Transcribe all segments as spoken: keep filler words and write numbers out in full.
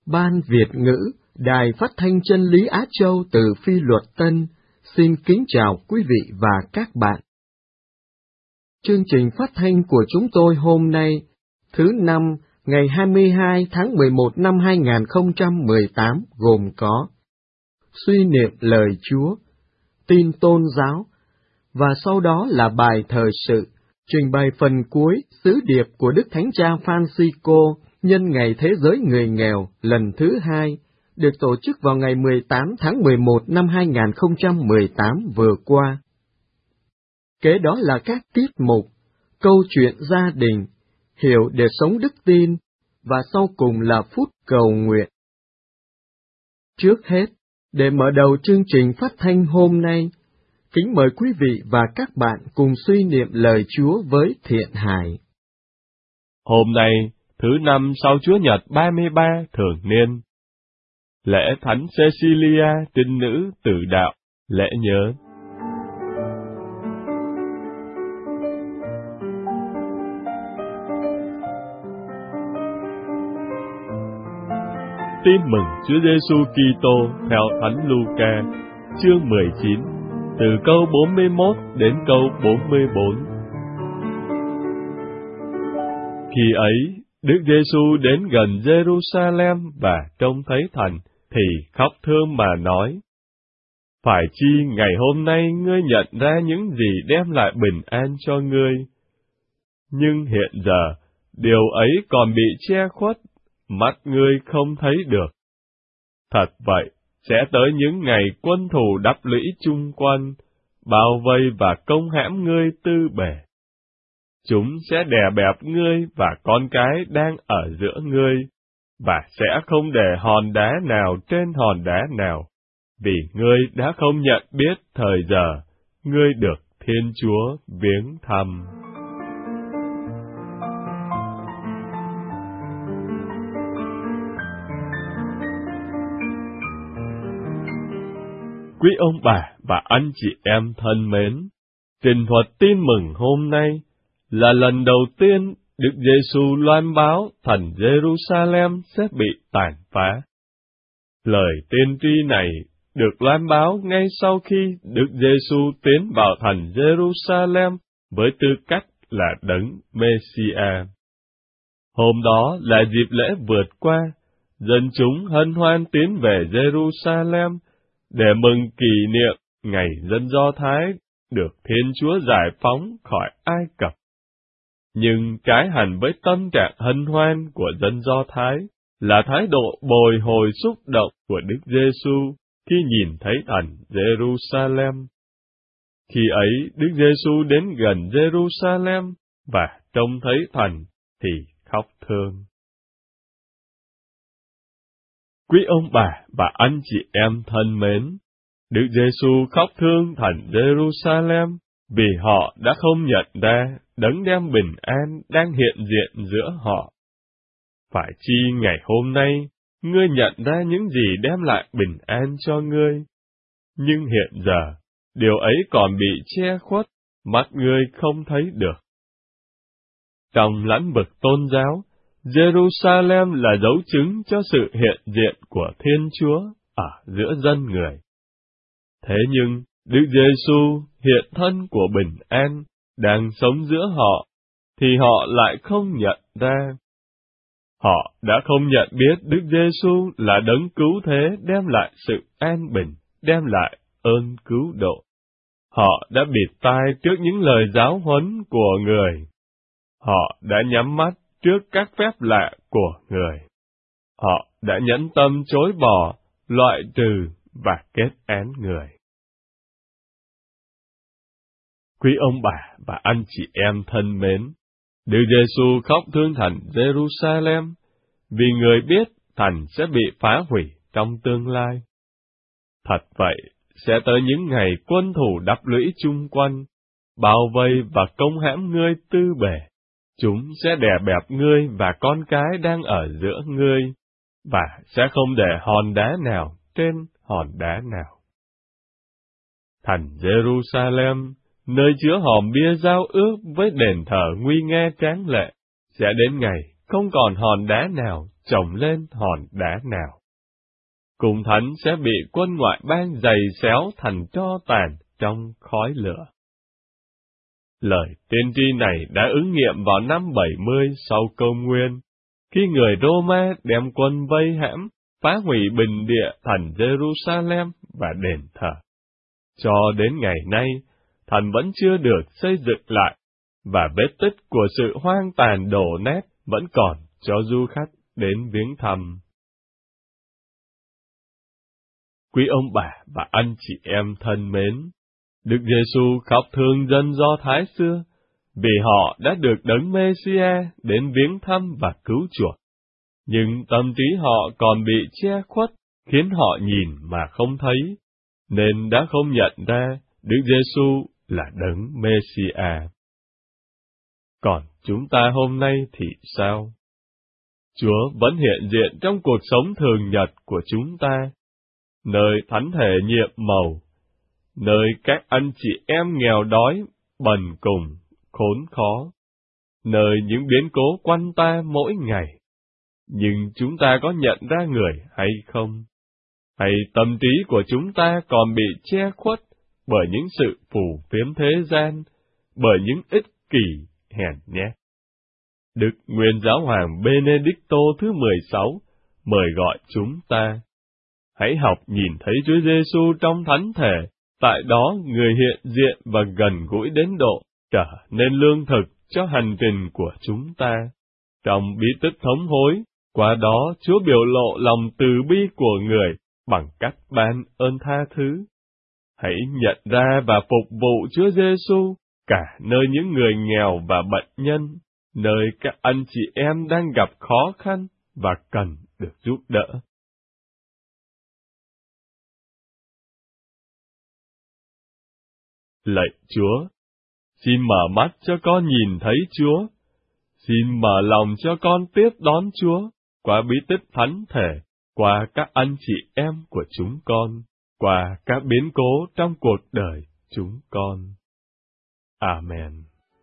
Ban Việt ngữ, Đài Phát thanh Chân lý Á Châu từ Phi Luật Tân, xin kính chào quý vị và các bạn. Chương trình phát thanh của chúng tôi hôm nay, thứ năm, ngày hai mươi hai tháng mười một năm hai nghìn không trăm mười tám gồm có suy niệm lời Chúa, tin tôn giáo, và sau đó là bài thời sự, trình bày phần cuối sứ điệp của Đức Thánh Cha Francisco nhân ngày Thế giới người nghèo lần thứ hai, được tổ chức vào ngày mười tám tháng mười một năm hai nghìn không trăm mười tám vừa qua. Kế đó là các tiết mục, câu chuyện gia đình, hiểu để sống đức tin, và sau cùng là phút cầu nguyện. Trước hết, để mở đầu chương trình phát thanh hôm nay, kính mời quý vị và các bạn cùng suy niệm lời Chúa với thiện hài. Hôm nay, thứ năm sau Chúa Nhật ba mươi ba thường niên, lễ Thánh Cecilia trinh nữ tử đạo, lễ nhớ. Tin mừng Chúa Giêsu Kitô theo Thánh Luca, chương mười chín, từ câu bốn mươi mốt đến câu bốn mươi bốn. Khi ấy, Đức Giêsu đến gần Jerusalem và trông thấy thành, thì khóc thương mà nói: Phải chi ngày hôm nay ngươi nhận ra những gì đem lại bình an cho ngươi? Nhưng hiện giờ, điều ấy còn bị che khuất, mắt ngươi không thấy được. Thật vậy, sẽ tới những ngày quân thù đắp lũy chung quanh, bao vây và công hãm ngươi tư bề. Chúng sẽ đè bẹp ngươi và con cái đang ở giữa ngươi, và sẽ không để hòn đá nào trên hòn đá nào, vì ngươi đã không nhận biết thời giờ, ngươi được Thiên Chúa viếng thăm. Quý ông bà và anh chị em thân mến, trình thuật tin mừng hôm nay là lần đầu tiên Đức Giêsu loan báo thành Jerusalem sẽ bị tàn phá. Lời tiên tri này được loan báo ngay sau khi Đức Giêsu tiến vào thành Jerusalem với tư cách là Đấng Mê-si-a. Hôm đó là dịp lễ vượt qua, dân chúng hân hoan tiến về Jerusalem để mừng kỷ niệm ngày dân Do Thái được Thiên Chúa giải phóng khỏi Ai Cập. Nhưng trái hẳn với tâm trạng hân hoan của dân Do Thái là thái độ bồi hồi xúc động của Đức Giêsu khi nhìn thấy thành Jerusalem. Khi ấy, Đức Giêsu đến gần Jerusalem và trông thấy thành thì khóc thương. Quý ông bà và anh chị em thân mến, Đức Giêsu khóc thương thành Jerusalem vì họ đã không nhận ra Đấng đem bình an đang hiện diện giữa họ. Phải chi ngày hôm nay, ngươi nhận ra những gì đem lại bình an cho ngươi, nhưng hiện giờ, điều ấy còn bị che khuất, mắt ngươi không thấy được. Trong lĩnh vực tôn giáo, Jerusalem là dấu chứng cho sự hiện diện của Thiên Chúa ở giữa dân người. Thế nhưng, Đức Giêsu hiện thân của bình an đang sống giữa họ, thì họ lại không nhận ra. Họ đã không nhận biết Đức Giêsu là Đấng cứu thế đem lại sự an bình, đem lại ơn cứu độ. Họ đã bịt tai trước những lời giáo huấn của người. Họ đã nhắm mắt trước các phép lạ của người. Họ đã nhẫn tâm chối bỏ, loại trừ và kết án người. Quý ông bà và anh chị em thân mến, Đức Giêsu khóc thương thành Jerusalem vì người biết thành sẽ bị phá hủy trong tương lai. Thật vậy, sẽ tới những ngày quân thù đắp lũy chung quanh, bao vây và công hãm ngươi tư bề. Chúng sẽ đè bẹp ngươi và con cái đang ở giữa ngươi, và sẽ không để hòn đá nào trên hòn đá nào. Thành Jerusalem, nơi chứa hòm bia giao ước với đền thờ nguy nga tráng lệ, sẽ đến ngày không còn hòn đá nào chồng lên hòn đá nào. Cung thánh sẽ bị quân ngoại bang giày xéo thành tro tàn trong khói lửa. Lời tiên tri này đã ứng nghiệm vào năm bảy mươi sau công nguyên, khi người Roma đem quân vây hãm, phá hủy bình địa thành Jerusalem và đền thờ. Cho đến ngày nay, thành vẫn chưa được xây dựng lại, và vết tích của sự hoang tàn đổ nát vẫn còn cho du khách đến viếng thăm. Quý ông bà và anh chị em thân mến, Đức Giêsu khóc thương dân Do Thái xưa, vì họ đã được Đấng Mê-si-a đến viếng thăm và cứu chuộc. Nhưng tâm trí họ còn bị che khuất, khiến họ nhìn mà không thấy, nên đã không nhận ra Đức Giêsu là Đấng Mê-si-a. Còn chúng ta hôm nay thì sao? Chúa vẫn hiện diện trong cuộc sống thường nhật của chúng ta, nơi thánh thể nhiệm màu, nơi các anh chị em nghèo đói, bần cùng, khốn khó, nơi những biến cố quanh ta mỗi ngày. Nhưng chúng ta có nhận ra người hay không? Hay tâm trí của chúng ta còn bị che khuất bởi những sự phù phiếm thế gian, bởi những ích kỷ, hèn nhát? Đức Nguyên Giáo Hoàng Benedicto thứ mười sáu mời gọi chúng ta: hãy học nhìn thấy Chúa Giêsu trong thánh thể, tại đó người hiện diện và gần gũi đến độ trở nên lương thực cho hành trình của chúng ta. Trong bí tích thống hối, qua đó Chúa biểu lộ lòng từ bi của người bằng cách ban ơn tha thứ. Hãy nhận ra và phục vụ Chúa Giêsu cả nơi những người nghèo và bệnh nhân, nơi các anh chị em đang gặp khó khăn và cần được giúp đỡ. Lạy Chúa, xin mở mắt cho con nhìn thấy Chúa. Xin mở lòng cho con tiếp đón Chúa qua bí tích thánh thể, qua các anh chị em của chúng con, qua các biến cố trong cuộc đời chúng con. Amen.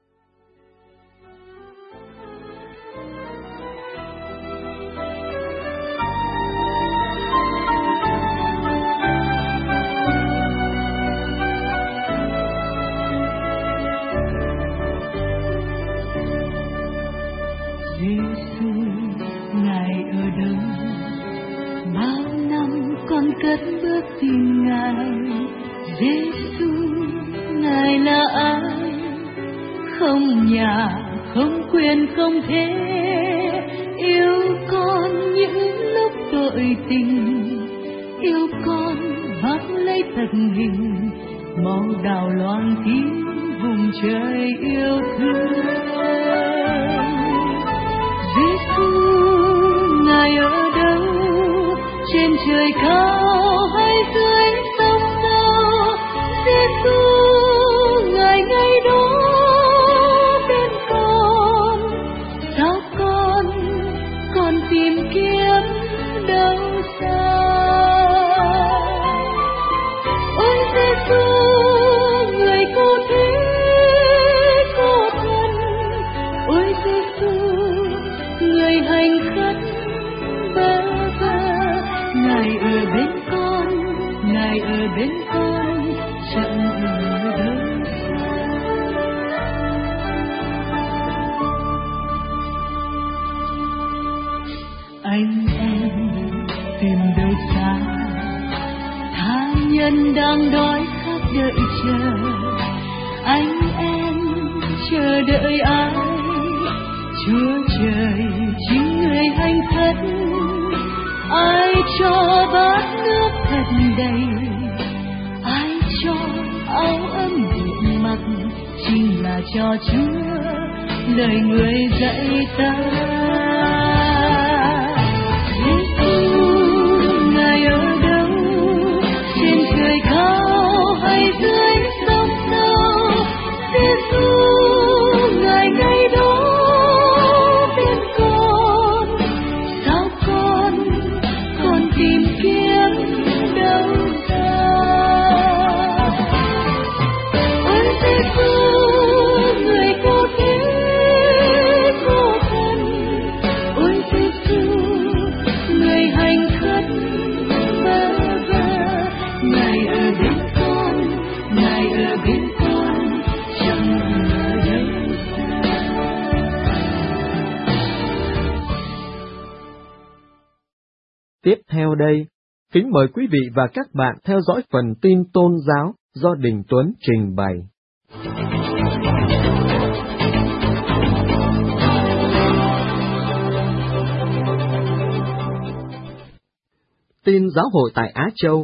Giêsu, Ngài ở đâu? Bao năm con cất bước tìm Ngài. Giêsu, Ngài là ai? Không nhà, không quyền, không thế, yêu con những lúc tội tình, yêu con vác lấy tận hình, màu đào loang tím vùng trời yêu thương. Giêsu, Ngài ở đâu? Trên trời cao hay dưới sông sâu? Giêsu, Ngài ngay đó bên con. Sao con còn tìm kiếm đâu xa? Ôi Giêsu, người cô thế cô thân. Ôi Giêsu, người hành khất bơ vơ. Ngài ở bên con, Ngài ở bên con, chẳng ở đâu xa. Anh em tìm đâu xa, tha nhân đang đói khát đợi chờ. Anh em chờ đợi ai? Chúa trời chính người hành thất. Ai cho bát nước thật đầy, ai cho áo ấm điện mặc, chính là cho Chúa lời người dạy ta. Giêsu, Ngài ở đâu? Trên trời cao hay dưới sông sâu? Giêsu, Ngài ngay đó bên con. Sao con còn tìm kiếm đâu xa? Ôi Giêsu, người cô thế cô thân. Tiếp theo đây, kính mời quý vị và các bạn theo dõi phần tin tôn giáo do Đình Tuấn trình bày. Tin giáo hội tại Á Châu.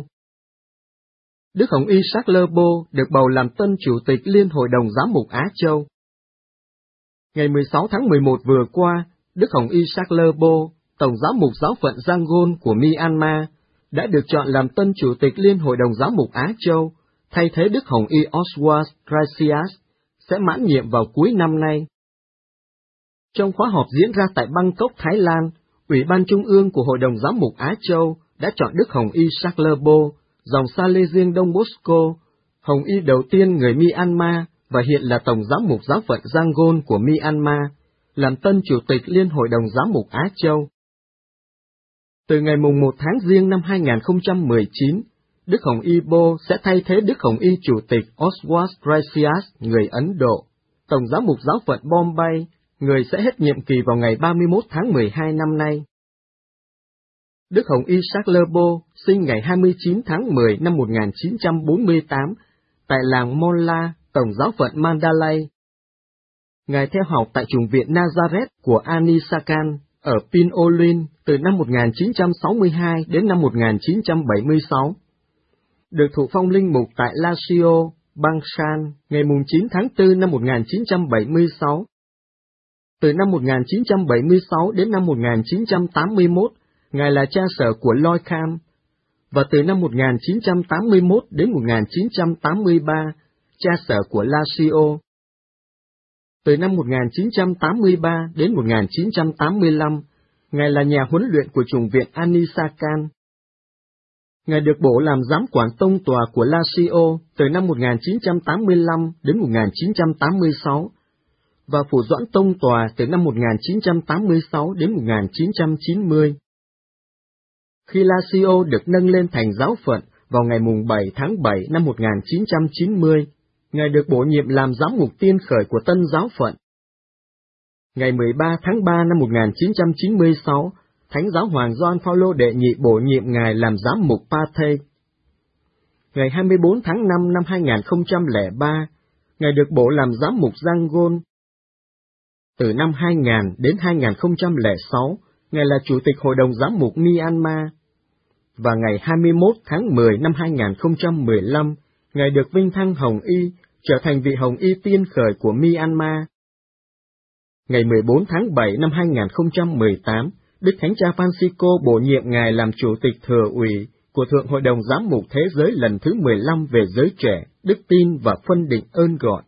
Đức Hồng Y Charles Bo được bầu làm tân chủ tịch Liên Hội đồng Giám mục Á Châu. Ngày mười sáu tháng mười một vừa qua, Đức Hồng Y Charles Bo, Tổng giám mục giáo phận Yangon của Myanmar, đã được chọn làm tân chủ tịch Liên Hội đồng Giám mục Á Châu, thay thế Đức Hồng Y Oswald Gracias, sẽ mãn nhiệm vào cuối năm nay. Trong khóa họp diễn ra tại Bangkok, Thái Lan, Ủy ban Trung ương của Hội đồng Giám mục Á Châu đã chọn Đức Hồng Y Charles Bo, dòng Salesian Đông Bosco, Hồng Y đầu tiên người Myanmar và hiện là Tổng giám mục giáo phận Yangon của Myanmar, làm tân chủ tịch Liên Hội đồng Giám mục Á Châu. Từ ngày mùng một tháng Giêng năm hai nghìn không trăm mười chín, Đức Hồng Y Bo sẽ thay thế Đức Hồng Y chủ tịch Oswald Gracias, người Ấn Độ, Tổng giám mục giáo phận Bombay, người sẽ hết nhiệm kỳ vào ngày ba mươi mốt tháng mười hai năm nay. Đức Hồng Y Charles Bo sinh ngày hai mươi chín tháng mười năm một nghìn chín trăm bốn mươi tám tại làng Monla, Tổng giáo phận Mandalay. Ngài theo học tại chủng viện Nazareth của Anisakan ở Pinolin từ năm một nghìn chín trăm sáu mươi hai đến năm một nghìn chín trăm bảy mươi sáu. Được thụ phong linh mục tại Lasio, Bangshan, ngày chín tháng tư năm một nghìn chín trăm bảy mươi sáu. Từ năm một nghìn chín trăm bảy mươi sáu đến năm một nghìn chín trăm tám mươi mốt, Ngài là cha sở của Loi Kham, và từ năm một nghìn chín trăm tám mươi mốt đến một nghìn chín trăm tám mươi ba, cha sở của Lasio. Từ năm một nghìn chín trăm tám mươi ba đến một nghìn chín trăm tám mươi lăm, Ngài là nhà huấn luyện của chủng viện Anisakan. Ngài được bổ làm giám quản tông tòa của Lasio từ năm một nghìn chín trăm tám mươi lăm đến một nghìn chín trăm tám mươi sáu, và phủ doãn tông tòa từ năm một nghìn chín trăm tám mươi sáu đến một nghìn chín trăm chín mươi. Khi Lasio được nâng lên thành giáo phận vào ngày bảy tháng bảy năm một nghìn chín trăm chín mươi, Ngài được bổ nhiệm làm giám mục tiên khởi của tân giáo phận. Ngày mười ba tháng ba năm một nghìn chín trăm chín mươi sáu, Thánh giáo hoàng Gioan Phaolô đệ nhị bổ nhiệm Ngài làm giám mục Pathé. Ngày hai mươi bốn tháng năm năm hai nghìn không trăm lẻ ba, Ngài được bổ làm giám mục Yangon. Từ năm hai nghìn đến hai nghìn không trăm lẻ sáu, Ngài là Chủ tịch Hội đồng Giám mục Myanmar. Và ngày hai mươi mốt tháng mười năm hai nghìn không trăm mười lăm, Ngài được vinh thăng Hồng Y, trở thành vị Hồng Y tiên khởi của Myanmar. Ngày mười bốn tháng bảy năm hai nghìn không trăm mười tám, Đức Thánh cha Francisco bổ nhiệm Ngài làm Chủ tịch Thừa ủy của Thượng Hội đồng Giám mục Thế giới lần thứ mười lăm về giới trẻ, đức tin và phân định ơn gọi.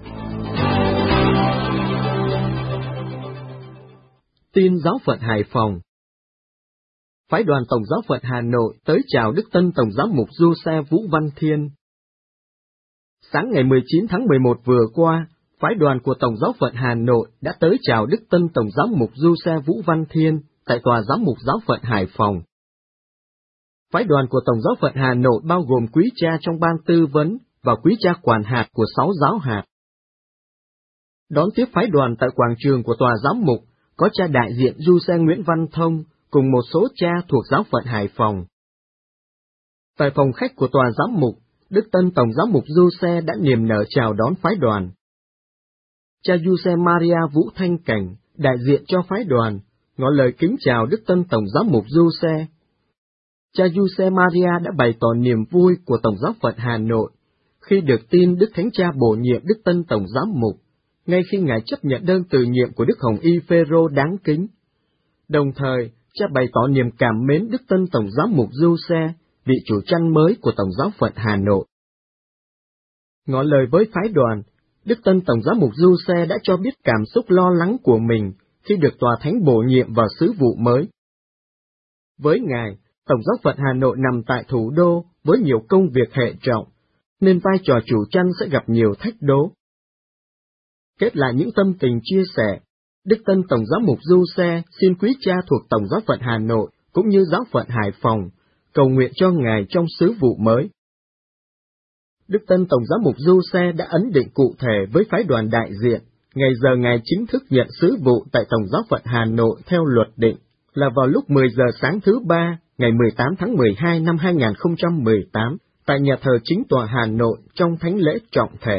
Tin giáo phận Hải Phòng. Phái đoàn Tổng giáo phận Hà Nội tới chào Đức Tân Tổng giám mục Du-xe Vũ Văn Thiên. Sáng ngày mười chín tháng mười một vừa qua, phái đoàn của Tổng giáo phận Hà Nội đã tới chào Đức Tân Tổng giám mục Du-xe Vũ Văn Thiên tại tòa giám mục giáo phận Hải Phòng. Phái đoàn của Tổng giáo phận Hà Nội bao gồm quý cha trong ban tư vấn và quý cha quản hạt của sáu giáo hạt. Đón tiếp phái đoàn tại quảng trường của tòa giám mục có cha đại diện Du-xe Nguyễn Văn Thông cùng một số cha thuộc giáo phận Hải Phòng. Tại phòng khách của tòa giám mục, Đức Tân Tổng giám mục Du-xe đã niềm nở chào đón phái đoàn. Cha Du-xe Maria Vũ Thanh Cảnh, đại diện cho phái đoàn, ngỏ lời kính chào Đức Tân Tổng giám mục Du-xe. Cha Du-xe Maria đã bày tỏ niềm vui của Tổng giáo phận Hà Nội khi được tin Đức Thánh Cha bổ nhiệm Đức Tân Tổng giám mục, ngay khi Ngài chấp nhận đơn từ nhiệm của Đức Hồng Y Phêrô đáng kính. Đồng thời, cha bày tỏ niềm cảm mến Đức Tân Tổng giám mục Du-xe, vị chủ chăn mới của Tổng giáo phận Hà Nội. Ngỏ lời với phái đoàn, Đức Tân Tổng giám mục Du-xe đã cho biết cảm xúc lo lắng của mình khi được tòa thánh bổ nhiệm vào sứ vụ mới. Với Ngài, Tổng giáo phận Hà Nội nằm tại thủ đô với nhiều công việc hệ trọng, nên vai trò chủ chăn sẽ gặp nhiều thách đố. Kết lại những tâm tình chia sẻ, Đức Tân Tổng giám mục Du-xe xin quý cha thuộc Tổng giáo phận Hà Nội cũng như giáo phận Hải Phòng cầu nguyện cho Ngài trong sứ vụ mới. Đức Tân Tổng giám mục Du-xe đã ấn định cụ thể với phái đoàn đại diện ngày giờ Ngài chính thức nhận sứ vụ tại Tổng giáo phận Hà Nội theo luật định là vào lúc mười giờ sáng thứ ba, ngày mười tám tháng mười hai năm hai nghìn không trăm mười tám, tại nhà thờ Chính tòa Hà Nội trong thánh lễ trọng thể.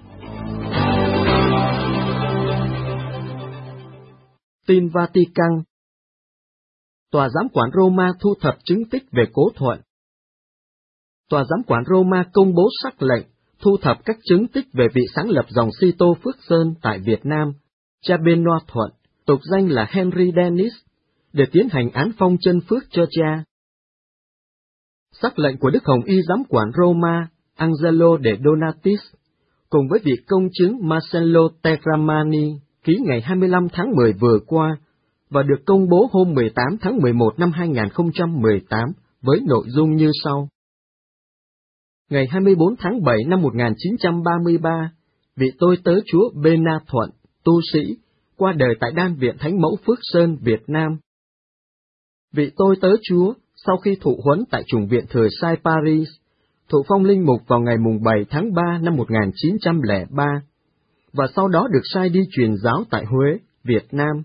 Tin Vatican. Tòa giám quản Roma thu thập chứng tích về Cố Thuận. Tòa giám quản Roma công bố sắc lệnh thu thập các chứng tích về vị sáng lập dòng Sito Phước Sơn tại Việt Nam, cha Benoit Thuận, tục danh là Henry Denis, để tiến hành án phong chân phước cho cha. Sắc lệnh của Đức Hồng Y giám quản Roma, Angelo de Donatis, cùng với vị công chứng Marcello Terramani, ký ngày hai mươi lăm tháng mười vừa qua, và được công bố hôm mười tám tháng mười một năm hai nghìn không trăm mười tám với nội dung như sau. Ngày hai mươi bốn tháng bảy năm một nghìn chín trăm ba mươi ba, vị tôi tớ Chúa Bena Thuận, tu sĩ, qua đời tại Đan viện Thánh Mẫu Phước Sơn, Việt Nam. Vị tôi tớ Chúa, sau khi thụ huấn tại chủng viện Thừa Sai Paris, thụ phong linh mục vào ngày mùng bảy tháng ba năm một nghìn chín trăm lẻ ba, và sau đó được sai đi truyền giáo tại Huế, Việt Nam.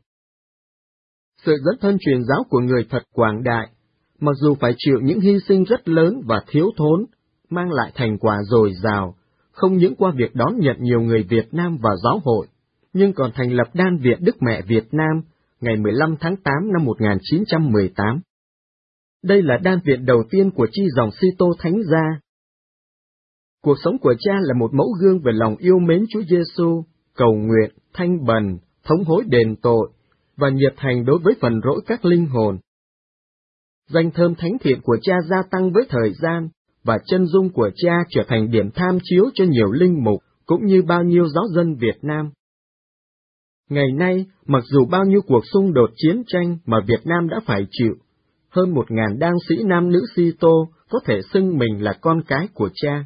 Sự dẫn thân truyền giáo của người thật quảng đại, mặc dù phải chịu những hy sinh rất lớn và thiếu thốn, mang lại thành quả dồi dào, không những qua việc đón nhận nhiều người Việt Nam vào giáo hội, nhưng còn thành lập Đan viện Đức Mẹ Việt Nam ngày mười lăm tháng tám năm một nghìn chín trăm mười tám. Đây là đan viện đầu tiên của chi dòng Sito Thánh gia. Cuộc sống của cha là một mẫu gương về lòng yêu mến Chúa Giêsu, cầu nguyện, thanh bần, thống hối đền tội, và nhiệt thành đối với phần rỗi các linh hồn. Danh thơm thánh thiện của cha gia tăng với thời gian, và chân dung của cha trở thành điểm tham chiếu cho nhiều linh mục, cũng như bao nhiêu giáo dân Việt Nam. Ngày nay, mặc dù bao nhiêu cuộc xung đột chiến tranh mà Việt Nam đã phải chịu, hơn một ngàn đan sĩ nam nữ Sito có thể xưng mình là con cái của cha.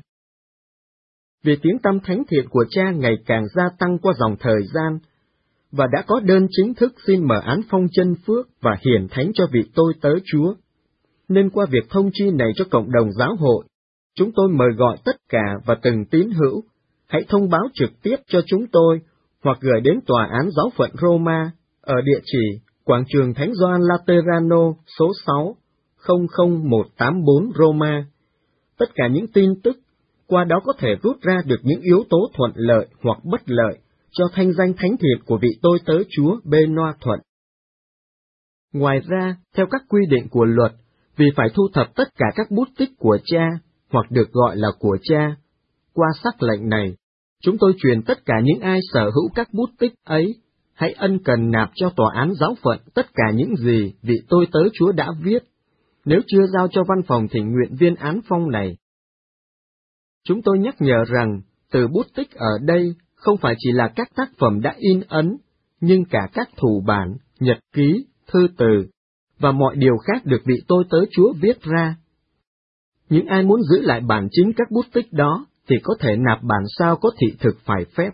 Vì tiếng tăm thánh thiện của cha ngày càng gia tăng qua dòng thời gian, và đã có đơn chính thức xin mở án phong chân phước và hiển thánh cho vị tôi tớ Chúa. Nên qua việc thông chi này cho cộng đồng giáo hội, chúng tôi mời gọi tất cả và từng tín hữu, hãy thông báo trực tiếp cho chúng tôi, hoặc gửi đến Tòa án Giáo phận Roma, ở địa chỉ Quảng trường Thánh Gioan Laterano, số sáu, không không một tám bốn Roma. Tất cả những tin tức, qua đó có thể rút ra được những yếu tố thuận lợi hoặc bất lợi cho thanh danh thánh thiện của vị tôi tớ Chúa Benoit Thuận. Ngoài ra, theo các quy định của luật, vì phải thu thập tất cả các bút tích của cha, hoặc được gọi là của cha, qua sắc lệnh này, chúng tôi truyền tất cả những ai sở hữu các bút tích ấy, hãy ân cần nạp cho Tòa án Giáo phận tất cả những gì vị tôi tớ Chúa đã viết, nếu chưa giao cho văn phòng thỉnh nguyện viên án phong này. Chúng tôi nhắc nhở rằng, từ bút tích ở đây không phải chỉ là các tác phẩm đã in ấn, nhưng cả các thủ bản, nhật ký, thư từ, và mọi điều khác được vị tôi tớ Chúa viết ra. Những ai muốn giữ lại bản chính các bút tích đó, thì có thể nạp bản sao có thị thực phải phép.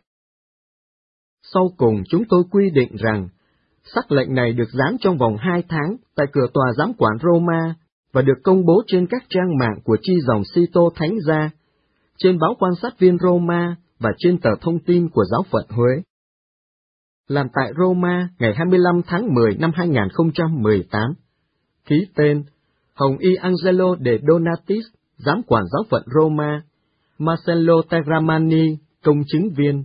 Sau cùng chúng tôi quy định rằng, sắc lệnh này được dán trong vòng hai tháng tại cửa tòa giám quản Roma, và được công bố trên các trang mạng của chi dòng Sito Thánh gia, trên báo Quan sát viên Roma và trên tờ thông tin của Giáo phận Huế. Làm tại Roma ngày hai mươi lăm tháng mười năm hai nghìn không trăm mười tám. Ký tên Hồng Y Angelo de Donatis, giám quản Giáo phận Roma, Marcello Terramani, công chứng viên.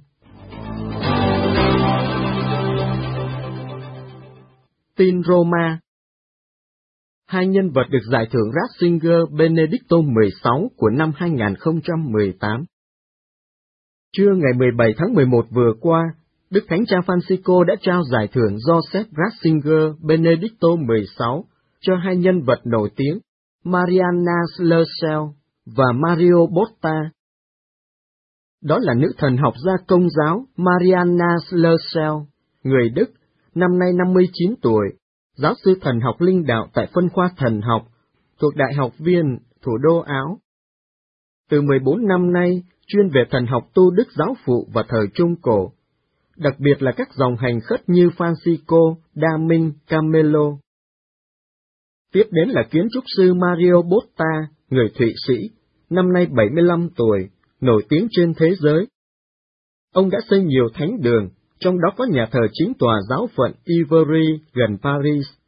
Tin Roma. Hai nhân vật được giải thưởng Ratzinger Benedicto mười sáu của năm hai nghìn không trăm mười tám. Trưa ngày mười bảy tháng mười một vừa qua, Đức Thánh Cha Francisco đã trao giải thưởng Joseph Ratzinger Benedicto mười sáu cho hai nhân vật nổi tiếng, Marianna Schlersel và Mario Botta. Đó là nữ thần học gia Công giáo Marianna Schlersel, người Đức, năm nay năm mươi chín tuổi, giáo sư thần học linh đạo tại phân khoa thần học, thuộc Đại học Viên, thủ đô Áo. Từ mười bốn năm nay, chuyên về thần học tu đức giáo phụ và thời Trung Cổ, đặc biệt là các dòng hành khất như Francisco, Đa Minh, Camelo. Tiếp đến là kiến trúc sư Mario Botta, người Thụy Sĩ, năm nay bảy mươi lăm tuổi, nổi tiếng trên thế giới. Ông đã xây nhiều thánh đường, trong đó có nhà thờ chính tòa giáo phận Ivry gần Paris,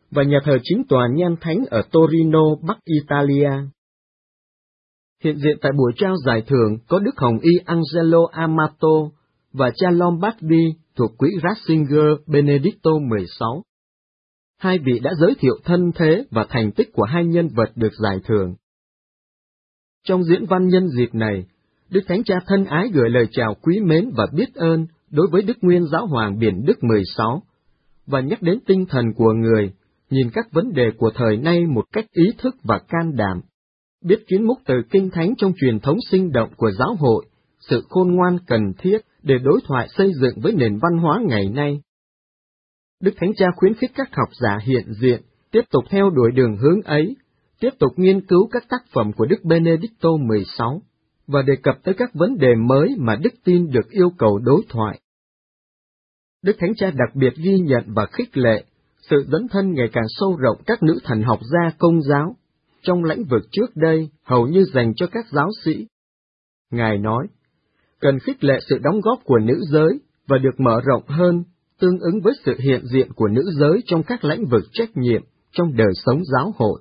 và nhà thờ chính tòa Nhan Thánh ở Torino, Bắc Italia. Hiện diện tại buổi trao giải thưởng có Đức Hồng Y Angelo Amato và cha Lombardi thuộc quỹ Ratzinger Benedicto mười sáu. Hai vị đã giới thiệu thân thế và thành tích của hai nhân vật được giải thưởng. Trong diễn văn nhân dịp này, Đức Thánh Cha thân ái gửi lời chào quý mến và biết ơn đối với Đức Nguyên Giáo Hoàng Biển Đức mười sáu, và nhắc đến tinh thần của người, nhìn các vấn đề của thời nay một cách ý thức và can đảm, biết kiến múc từ Kinh Thánh trong truyền thống sinh động của giáo hội, sự khôn ngoan cần thiết để đối thoại xây dựng với nền văn hóa ngày nay. Đức Thánh Cha khuyến khích các học giả hiện diện tiếp tục theo đuổi đường hướng ấy, tiếp tục nghiên cứu các tác phẩm của Đức Benedicto mười sáu, và đề cập tới các vấn đề mới mà đức tin được yêu cầu đối thoại. Đức Thánh Cha đặc biệt ghi nhận và khích lệ sự dấn thân ngày càng sâu rộng các nữ thần học gia Công giáo, trong lĩnh vực trước đây hầu như dành cho các giáo sĩ. Ngài nói, cần khích lệ sự đóng góp của nữ giới và được mở rộng hơn, tương ứng với sự hiện diện của nữ giới trong các lĩnh vực trách nhiệm trong đời sống giáo hội.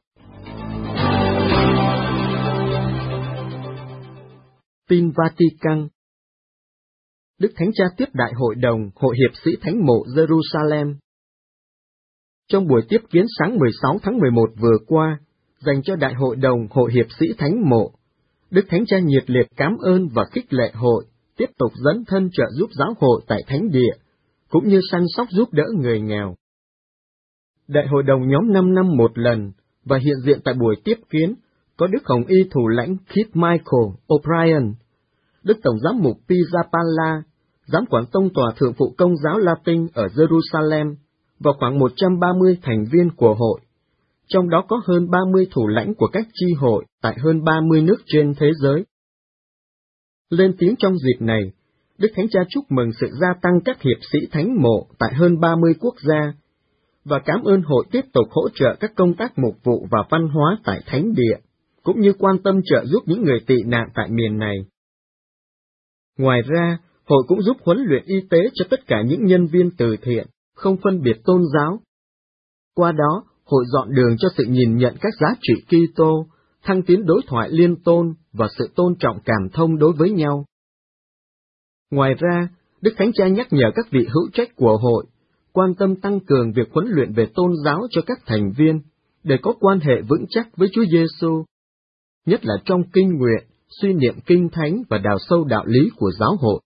Tin Vatican. Đức Thánh Cha tiếp đại hội đồng Hội hiệp sĩ Thánh mộ Jerusalem. Trong buổi tiếp kiến sáng mười sáu tháng mười một vừa qua, dành cho đại hội đồng Hội hiệp sĩ Thánh mộ, Đức Thánh Cha nhiệt liệt cảm ơn và khích lệ hội tiếp tục dấn thân trợ giúp giáo hội tại Thánh địa, cũng như săn sóc giúp đỡ người nghèo. Đại hội đồng nhóm năm năm một lần, và hiện diện tại buổi tiếp kiến có Đức Hồng Y thủ lãnh Keith Michael O'Brien, Đức Tổng giám mục Pizzapalla, giám quản tông tòa thượng phụ Công giáo Latin ở Jerusalem, và khoảng một trăm ba mươi thành viên của hội, trong đó có hơn ba mươi thủ lãnh của các chi hội tại hơn ba mươi nước trên thế giới. Lên tiếng trong dịp này, Đức Thánh Cha chúc mừng sự gia tăng các hiệp sĩ thánh mộ tại hơn ba mươi quốc gia, và cảm ơn hội tiếp tục hỗ trợ các công tác mục vụ và văn hóa tại Thánh địa, cũng như quan tâm trợ giúp những người tị nạn tại miền này. Ngoài ra, hội cũng giúp huấn luyện y tế cho tất cả những nhân viên từ thiện, không phân biệt tôn giáo. Qua đó, hội dọn đường cho sự nhìn nhận các giá trị Kitô, thăng tiến đối thoại liên tôn và sự tôn trọng cảm thông đối với nhau. Ngoài ra, Đức Thánh Cha nhắc nhở các vị hữu trách của hội, quan tâm tăng cường việc huấn luyện về tôn giáo cho các thành viên, để có quan hệ vững chắc với Chúa Giêsu, nhất là trong kinh nguyện, suy niệm kinh thánh và đào sâu đạo lý của giáo hội.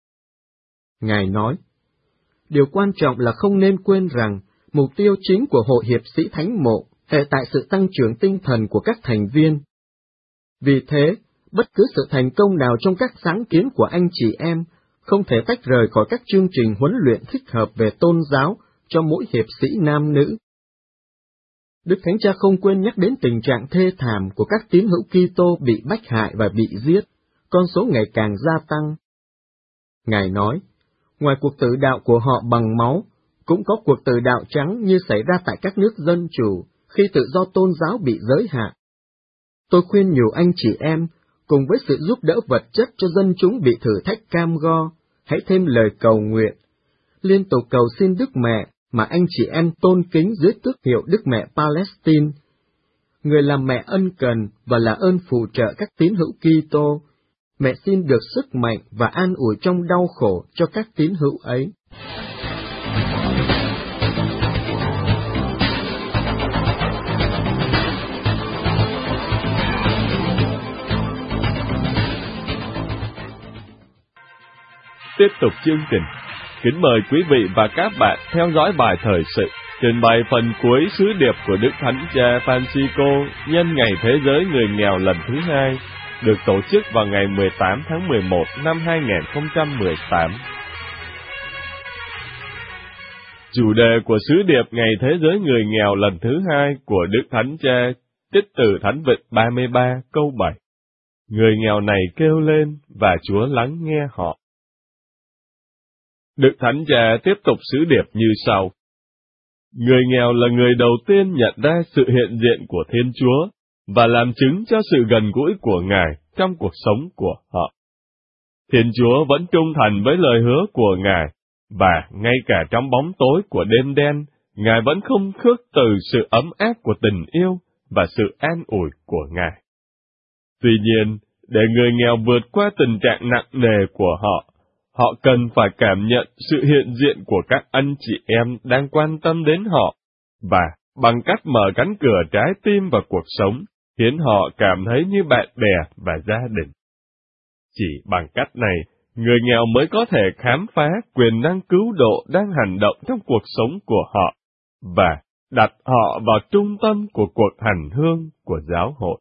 Ngài nói, điều quan trọng là không nên quên rằng, mục tiêu chính của Hội hiệp sĩ Thánh mộ hệ tại sự tăng trưởng tinh thần của các thành viên. Vì thế, bất cứ sự thành công nào trong các sáng kiến của anh chị em không thể tách rời khỏi các chương trình huấn luyện thích hợp về tôn giáo cho mỗi hiệp sĩ nam nữ. Đức Thánh Cha không quên nhắc đến tình trạng thê thảm của các tín hữu Kitô bị bách hại và bị giết, con số ngày càng gia tăng. Ngài nói, ngoài cuộc tự đạo của họ bằng máu, cũng có cuộc tự đạo trắng như xảy ra tại các nước dân chủ, khi tự do tôn giáo bị giới hạn. Tôi khuyên nhiều anh chị em, cùng với sự giúp đỡ vật chất cho dân chúng bị thử thách cam go, hãy thêm lời cầu nguyện, liên tục cầu xin Đức Mẹ mà anh chị em tôn kính dưới tước hiệu Đức Mẹ Palestine, người làm mẹ ân cần và là ơn phù trợ các tín hữu Kitô. Mẹ xin được sức mạnh và an ủi trong đau khổ cho các tín hữu ấy. Tiếp tục chương trình, kính mời quý vị và các bạn theo dõi bài thời sự trình bày phần cuối sứ điệp của Đức Thánh Cha Francisco nhân ngày Thế giới người nghèo lần thứ hai, được tổ chức vào ngày mười tám tháng mười một năm hai nghìn không trăm mười tám. Chủ đề của sứ điệp ngày Thế giới người nghèo lần thứ hai của Đức Thánh Cha trích từ Thánh Vịnh ba mươi ba câu bảy. Người nghèo này kêu lên và Chúa lắng nghe họ. Đức Thánh Cha tiếp tục sứ điệp như sau. Người nghèo là người đầu tiên nhận ra sự hiện diện của Thiên Chúa và làm chứng cho sự gần gũi của Ngài trong cuộc sống của họ. Thiên Chúa vẫn trung thành với lời hứa của Ngài, và ngay cả trong bóng tối của đêm đen, Ngài vẫn không khước từ sự ấm áp của tình yêu và sự an ủi của Ngài. Tuy nhiên, để người nghèo vượt qua tình trạng nặng nề của họ, họ cần phải cảm nhận sự hiện diện của các anh chị em đang quan tâm đến họ, và bằng cách mở cánh cửa trái tim và cuộc sống, khiến họ cảm thấy như bạn bè và gia đình. Chỉ bằng cách này, người nghèo mới có thể khám phá quyền năng cứu độ đang hành động trong cuộc sống của họ, và đặt họ vào trung tâm của cuộc hành hương của giáo hội.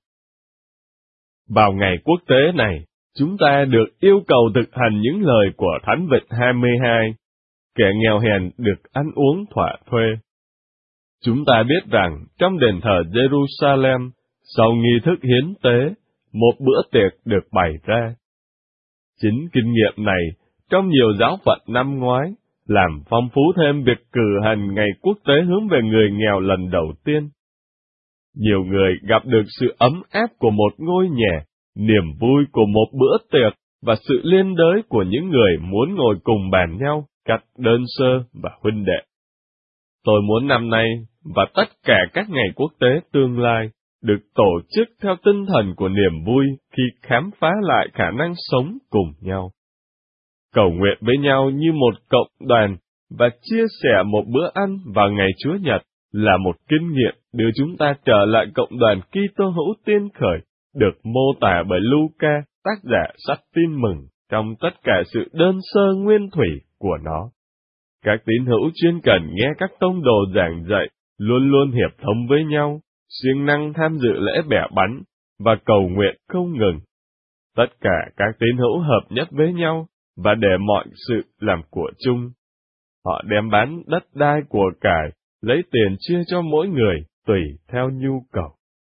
Vào ngày quốc tế này, chúng ta được yêu cầu thực hành những lời của Thánh Vịnh hai mươi hai, kẻ nghèo hèn được ăn uống thỏa thuê. Chúng ta biết rằng trong đền thờ Jerusalem, sau nghi thức hiến tế, một bữa tiệc được bày ra. Chính kinh nghiệm này, trong nhiều giáo phận năm ngoái, làm phong phú thêm việc cử hành ngày quốc tế hướng về người nghèo lần đầu tiên. Nhiều người gặp được sự ấm áp của một ngôi nhà, niềm vui của một bữa tiệc và sự liên đới của những người muốn ngồi cùng bàn nhau, cách đơn sơ và huynh đệ. Tôi muốn năm nay và tất cả các ngày quốc tế tương lai được tổ chức theo tinh thần của niềm vui khi khám phá lại khả năng sống cùng nhau. Cầu nguyện với nhau như một cộng đoàn và chia sẻ một bữa ăn vào ngày Chúa Nhật là một kinh nghiệm đưa chúng ta trở lại cộng đoàn Kitô hữu tiên khởi, được mô tả bởi Luca, tác giả sách Tin Mừng, trong tất cả sự đơn sơ nguyên thủy của nó. Các tín hữu chuyên cần nghe các tông đồ giảng dạy, luôn luôn hiệp thông với nhau, siêng năng tham dự lễ bẻ bánh, và cầu nguyện không ngừng. Tất cả các tín hữu hợp nhất với nhau, và để mọi sự làm của chung. Họ đem bán đất đai của cải, lấy tiền chia cho mỗi người, tùy theo nhu cầu.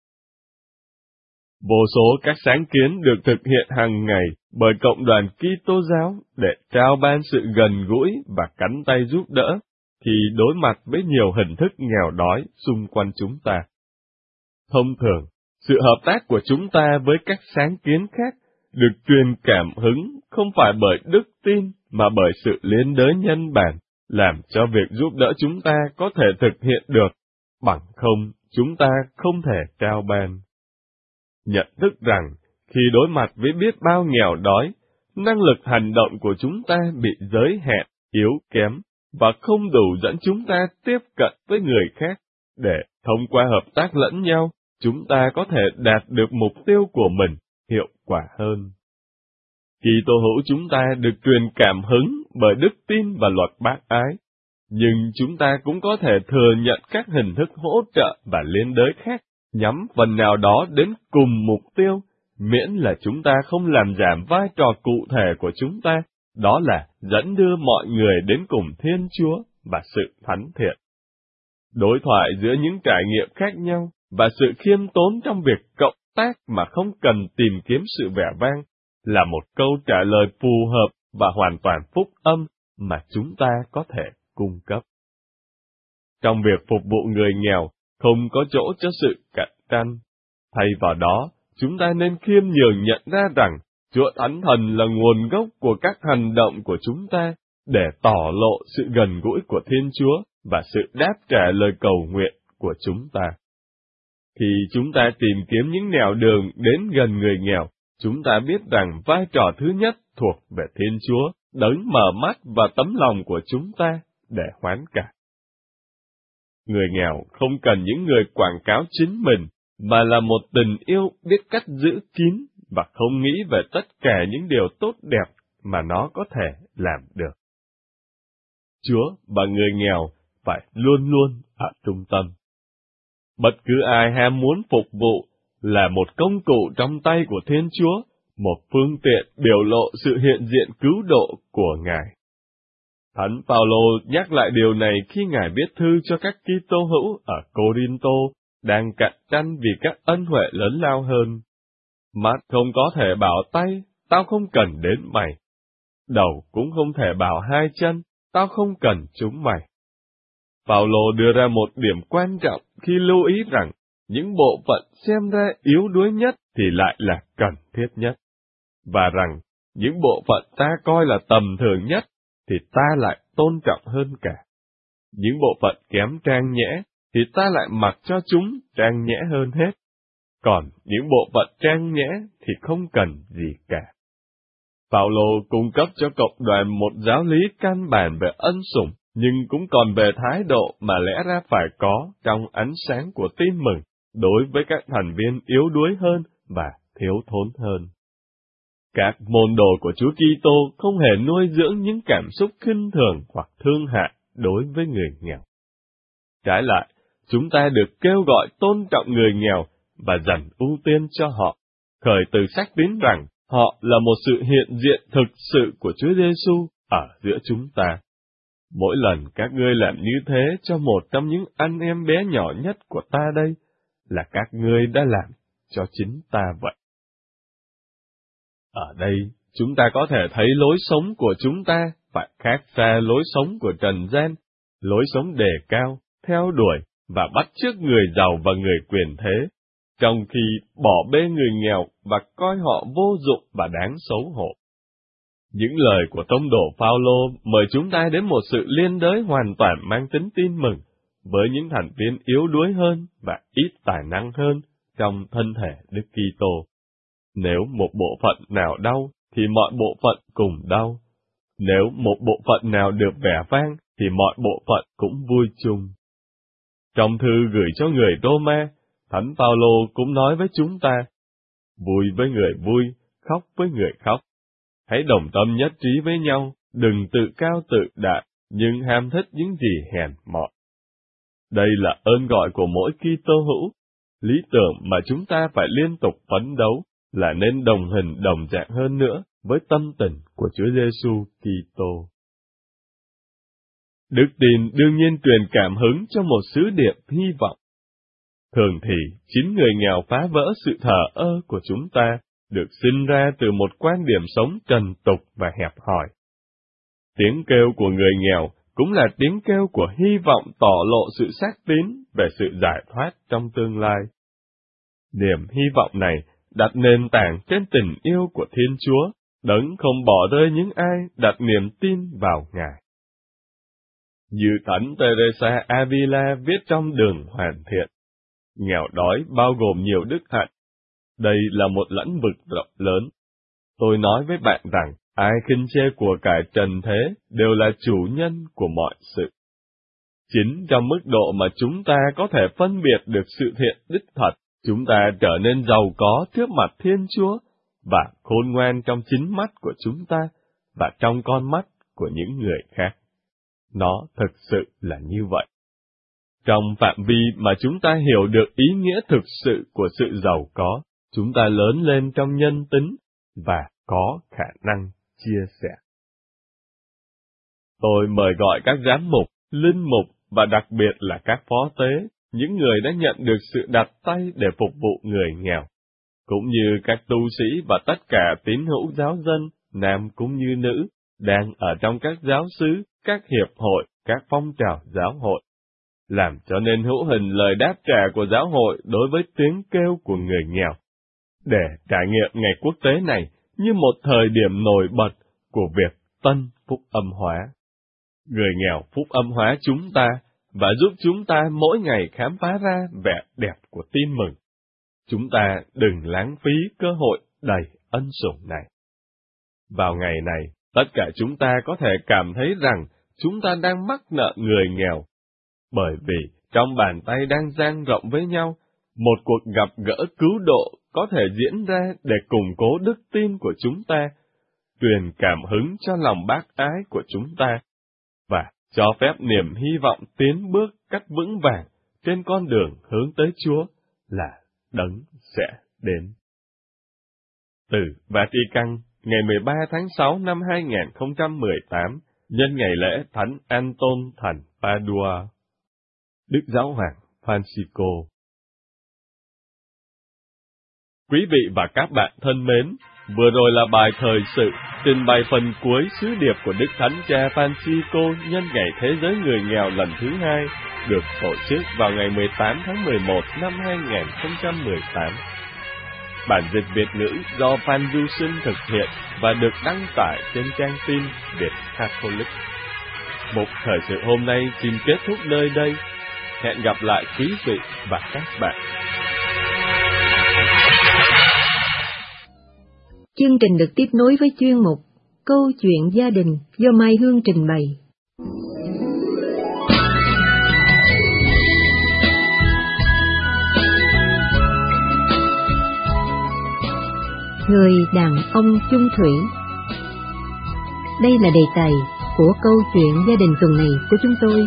Vô số các sáng kiến được thực hiện hàng ngày bởi cộng đoàn Kitô giáo để trao ban sự gần gũi và cánh tay giúp đỡ khi đối mặt với nhiều hình thức nghèo đói xung quanh chúng ta. Thông thường, sự hợp tác của chúng ta với các sáng kiến khác được truyền cảm hứng không phải bởi đức tin mà bởi sự liên đới nhân bản, làm cho việc giúp đỡ chúng ta có thể thực hiện được, bằng không chúng ta không thể trao ban. Nhận thức rằng, khi đối mặt với biết bao nghèo đói, năng lực hành động của chúng ta bị giới hạn, yếu kém, và không đủ dẫn chúng ta tiếp cận với người khác, để thông qua hợp tác lẫn nhau, chúng ta có thể đạt được mục tiêu của mình hiệu quả hơn. Kitô hữu chúng ta được truyền cảm hứng bởi đức tin và luật bác ái, nhưng chúng ta cũng có thể thừa nhận các hình thức hỗ trợ và liên đới khác, nhắm phần nào đó đến cùng mục tiêu, miễn là chúng ta không làm giảm vai trò cụ thể của chúng ta, đó là dẫn đưa mọi người đến cùng Thiên Chúa và sự thánh thiện. Đối thoại giữa những trải nghiệm khác nhau và sự khiêm tốn trong việc cộng tác mà không cần tìm kiếm sự vẻ vang là một câu trả lời phù hợp và hoàn toàn phúc âm mà chúng ta có thể cung cấp. Trong việc phục vụ người nghèo, không có chỗ cho sự cạnh tranh. Thay vào đó, chúng ta nên khiêm nhường nhận ra rằng Chúa Thánh Thần là nguồn gốc của các hành động của chúng ta, để tỏ lộ sự gần gũi của Thiên Chúa và sự đáp trả lời cầu nguyện của chúng ta. Khi chúng ta tìm kiếm những nẻo đường đến gần người nghèo, chúng ta biết rằng vai trò thứ nhất thuộc về Thiên Chúa, đấng mở mắt và tấm lòng của chúng ta để hoán cải. Người nghèo không cần những người quảng cáo chính mình, mà là một tình yêu biết cách giữ kín và không nghĩ về tất cả những điều tốt đẹp mà nó có thể làm được. Chúa và người nghèo phải luôn luôn ở trung tâm. Bất cứ ai ham muốn phục vụ là một công cụ trong tay của Thiên Chúa, một phương tiện biểu lộ sự hiện diện cứu độ của Ngài. Thánh Phaolô nhắc lại điều này khi Ngài viết thư cho các Kitô hữu ở Cô-rin-tô đang cạnh tranh vì các ân huệ lớn lao hơn. Mắt không có thể bảo tay, tao không cần đến mày. Đầu cũng không thể bảo hai chân, tao không cần chúng mày. Phaolô đưa ra một điểm quan trọng khi lưu ý rằng những bộ phận xem ra yếu đuối nhất thì lại là cần thiết nhất, và rằng những bộ phận ta coi là tầm thường nhất thì ta lại tôn trọng hơn cả. Những bộ phận kém trang nhẽ thì ta lại mặc cho chúng trang nhẽ hơn hết. Còn những bộ phận trang nhẽ thì không cần gì cả. Phaolô cung cấp cho cộng đoàn một giáo lý căn bản về ân sủng, nhưng cũng còn về thái độ mà lẽ ra phải có trong ánh sáng của tin mừng đối với các thành viên yếu đuối hơn và thiếu thốn hơn. Các môn đồ của Chúa Kitô không hề nuôi dưỡng những cảm xúc khinh thường hoặc thương hại đối với người nghèo. Trái lại, chúng ta được kêu gọi tôn trọng người nghèo và dành ưu tiên cho họ, khởi từ sách tín rằng họ là một sự hiện diện thực sự của Chúa Giêsu ở giữa chúng ta. Mỗi lần các ngươi làm như thế cho một trong những anh em bé nhỏ nhất của ta đây, là các ngươi đã làm cho chính ta vậy. Ở đây, chúng ta có thể thấy lối sống của chúng ta phải khác xa lối sống của trần gian, lối sống đề cao, theo đuổi và bắt chước người giàu và người quyền thế, trong khi bỏ bê người nghèo và coi họ vô dụng và đáng xấu hổ. Những lời của tông đồ Phaolô mời chúng ta đến một sự liên đới hoàn toàn mang tính tin mừng với những thành viên yếu đuối hơn và ít tài năng hơn trong thân thể Đức Kitô. Nếu một bộ phận nào đau, thì mọi bộ phận cùng đau. Nếu một bộ phận nào được vẻ vang, thì mọi bộ phận cũng vui chung. Trong thư gửi cho người Roma, Thánh Phaolô cũng nói với chúng ta, vui với người vui, khóc với người khóc. Hãy đồng tâm nhất trí với nhau, đừng tự cao tự đại, nhưng ham thích những gì hèn mọn. Đây là ơn gọi của mỗi Kitô hữu, lý tưởng mà chúng ta phải liên tục phấn đấu, là nên đồng hình đồng dạng hơn nữa với tâm tình của Chúa Giêsu Kitô. Đức tin đương nhiên truyền cảm hứng cho một sứ điệp hy vọng. Thường thì, chính người nghèo phá vỡ sự thờ ơ của chúng ta, được sinh ra từ một quan điểm sống trần tục và hẹp hòi. Tiếng kêu của người nghèo cũng là tiếng kêu của hy vọng tỏ lộ sự xác tín về sự giải thoát trong tương lai. Niềm hy vọng này đặt nền tảng trên tình yêu của Thiên Chúa, đấng không bỏ rơi những ai đặt niềm tin vào Ngài. Như Thánh Teresa Avila viết trong Đường Hoàn Thiện, nghèo đói bao gồm nhiều đức hạnh. Đây là một lĩnh vực rộng lớn. Tôi nói với bạn rằng, ai khinh chê của cải trần thế đều là chủ nhân của mọi sự. Chính trong mức độ mà chúng ta có thể phân biệt được sự thiện đích thật, chúng ta trở nên giàu có trước mặt Thiên Chúa và khôn ngoan trong chính mắt của chúng ta và trong con mắt của những người khác. Nó thực sự là như vậy. Trong phạm vi mà chúng ta hiểu được ý nghĩa thực sự của sự giàu có, chúng ta lớn lên trong nhân tính và có khả năng chia sẻ. Tôi mời gọi các giám mục, linh mục và đặc biệt là các phó tế, những người đã nhận được sự đặt tay để phục vụ người nghèo, cũng như các tu sĩ và tất cả tín hữu giáo dân, nam cũng như nữ, đang ở trong các giáo xứ, các hiệp hội, các phong trào giáo hội, làm cho nên hữu hình lời đáp trả của giáo hội đối với tiếng kêu của người nghèo, để trải nghiệm ngày quốc tế này như một thời điểm nổi bật của việc tân phúc âm hóa. Người nghèo phúc âm hóa chúng ta và giúp chúng ta mỗi ngày khám phá ra vẻ đẹp của tin mừng. Chúng ta đừng lãng phí cơ hội đầy ân sủng này. Vào ngày này, tất cả chúng ta có thể cảm thấy rằng chúng ta đang mắc nợ người nghèo, bởi vì trong bàn tay đang dang rộng với nhau, một cuộc gặp gỡ cứu độ có thể diễn ra để củng cố đức tin của chúng ta, truyền cảm hứng cho lòng bác ái của chúng ta, và cho phép niềm hy vọng tiến bước cách vững vàng trên con đường hướng tới Chúa là đấng sẽ đến. Từ Vatican, ngày mười ba tháng sáu năm hai nghìn không trăm mười tám, nhân ngày lễ Thánh Anton thành Padua. Đức Giáo hoàng Francisco. Quý vị và các bạn thân mến, vừa rồi là bài thời sự trình bày phần cuối sứ điệp của Đức Thánh Cha Francisco nhân ngày Thế giới người nghèo lần thứ hai, được tổ chức vào ngày mười tám tháng mười một năm hai nghìn không trăm mười tám. Bản dịch Việt ngữ do Phan Du Sinh thực hiện và được đăng tải trên trang tin Việt Catholic. Mục thời sự hôm nay xin kết thúc nơi đây. Hẹn gặp lại quý vị và các bạn. Chương trình được tiếp nối với chuyên mục Câu chuyện gia đình do Mai Hương trình bày. Người đàn ông chung thủy. Đây là đề tài của câu chuyện gia đình tuần này của chúng tôi.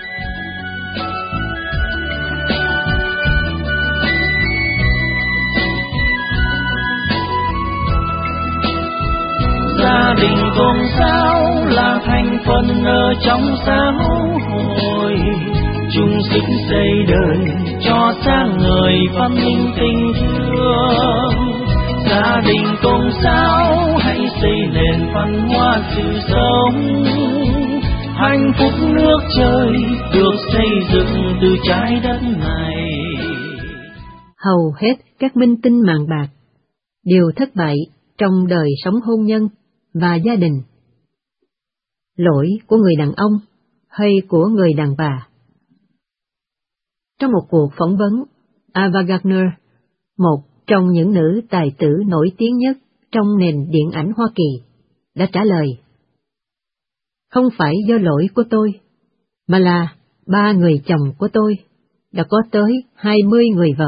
Gia đình con sao là thành phần ở trong xã hội, chung sức xây đời cho sáng ngời văn minh tình thương. Gia đình con sao hãy xây nền văn hóa sự sống, hạnh phúc nước trời được xây dựng từ trái đất này. Hầu hết các minh tinh màng bạc đều thất bại trong đời sống hôn nhân và gia đình. Lỗi của người đàn ông hay của người đàn bà? Trong một cuộc phỏng vấn, Ava Gardner, một trong những nữ tài tử nổi tiếng nhất trong nền điện ảnh Hoa Kỳ, đã trả lời: Không phải do lỗi của tôi, mà là ba người chồng của tôi đã có tới hai mươi người vợ.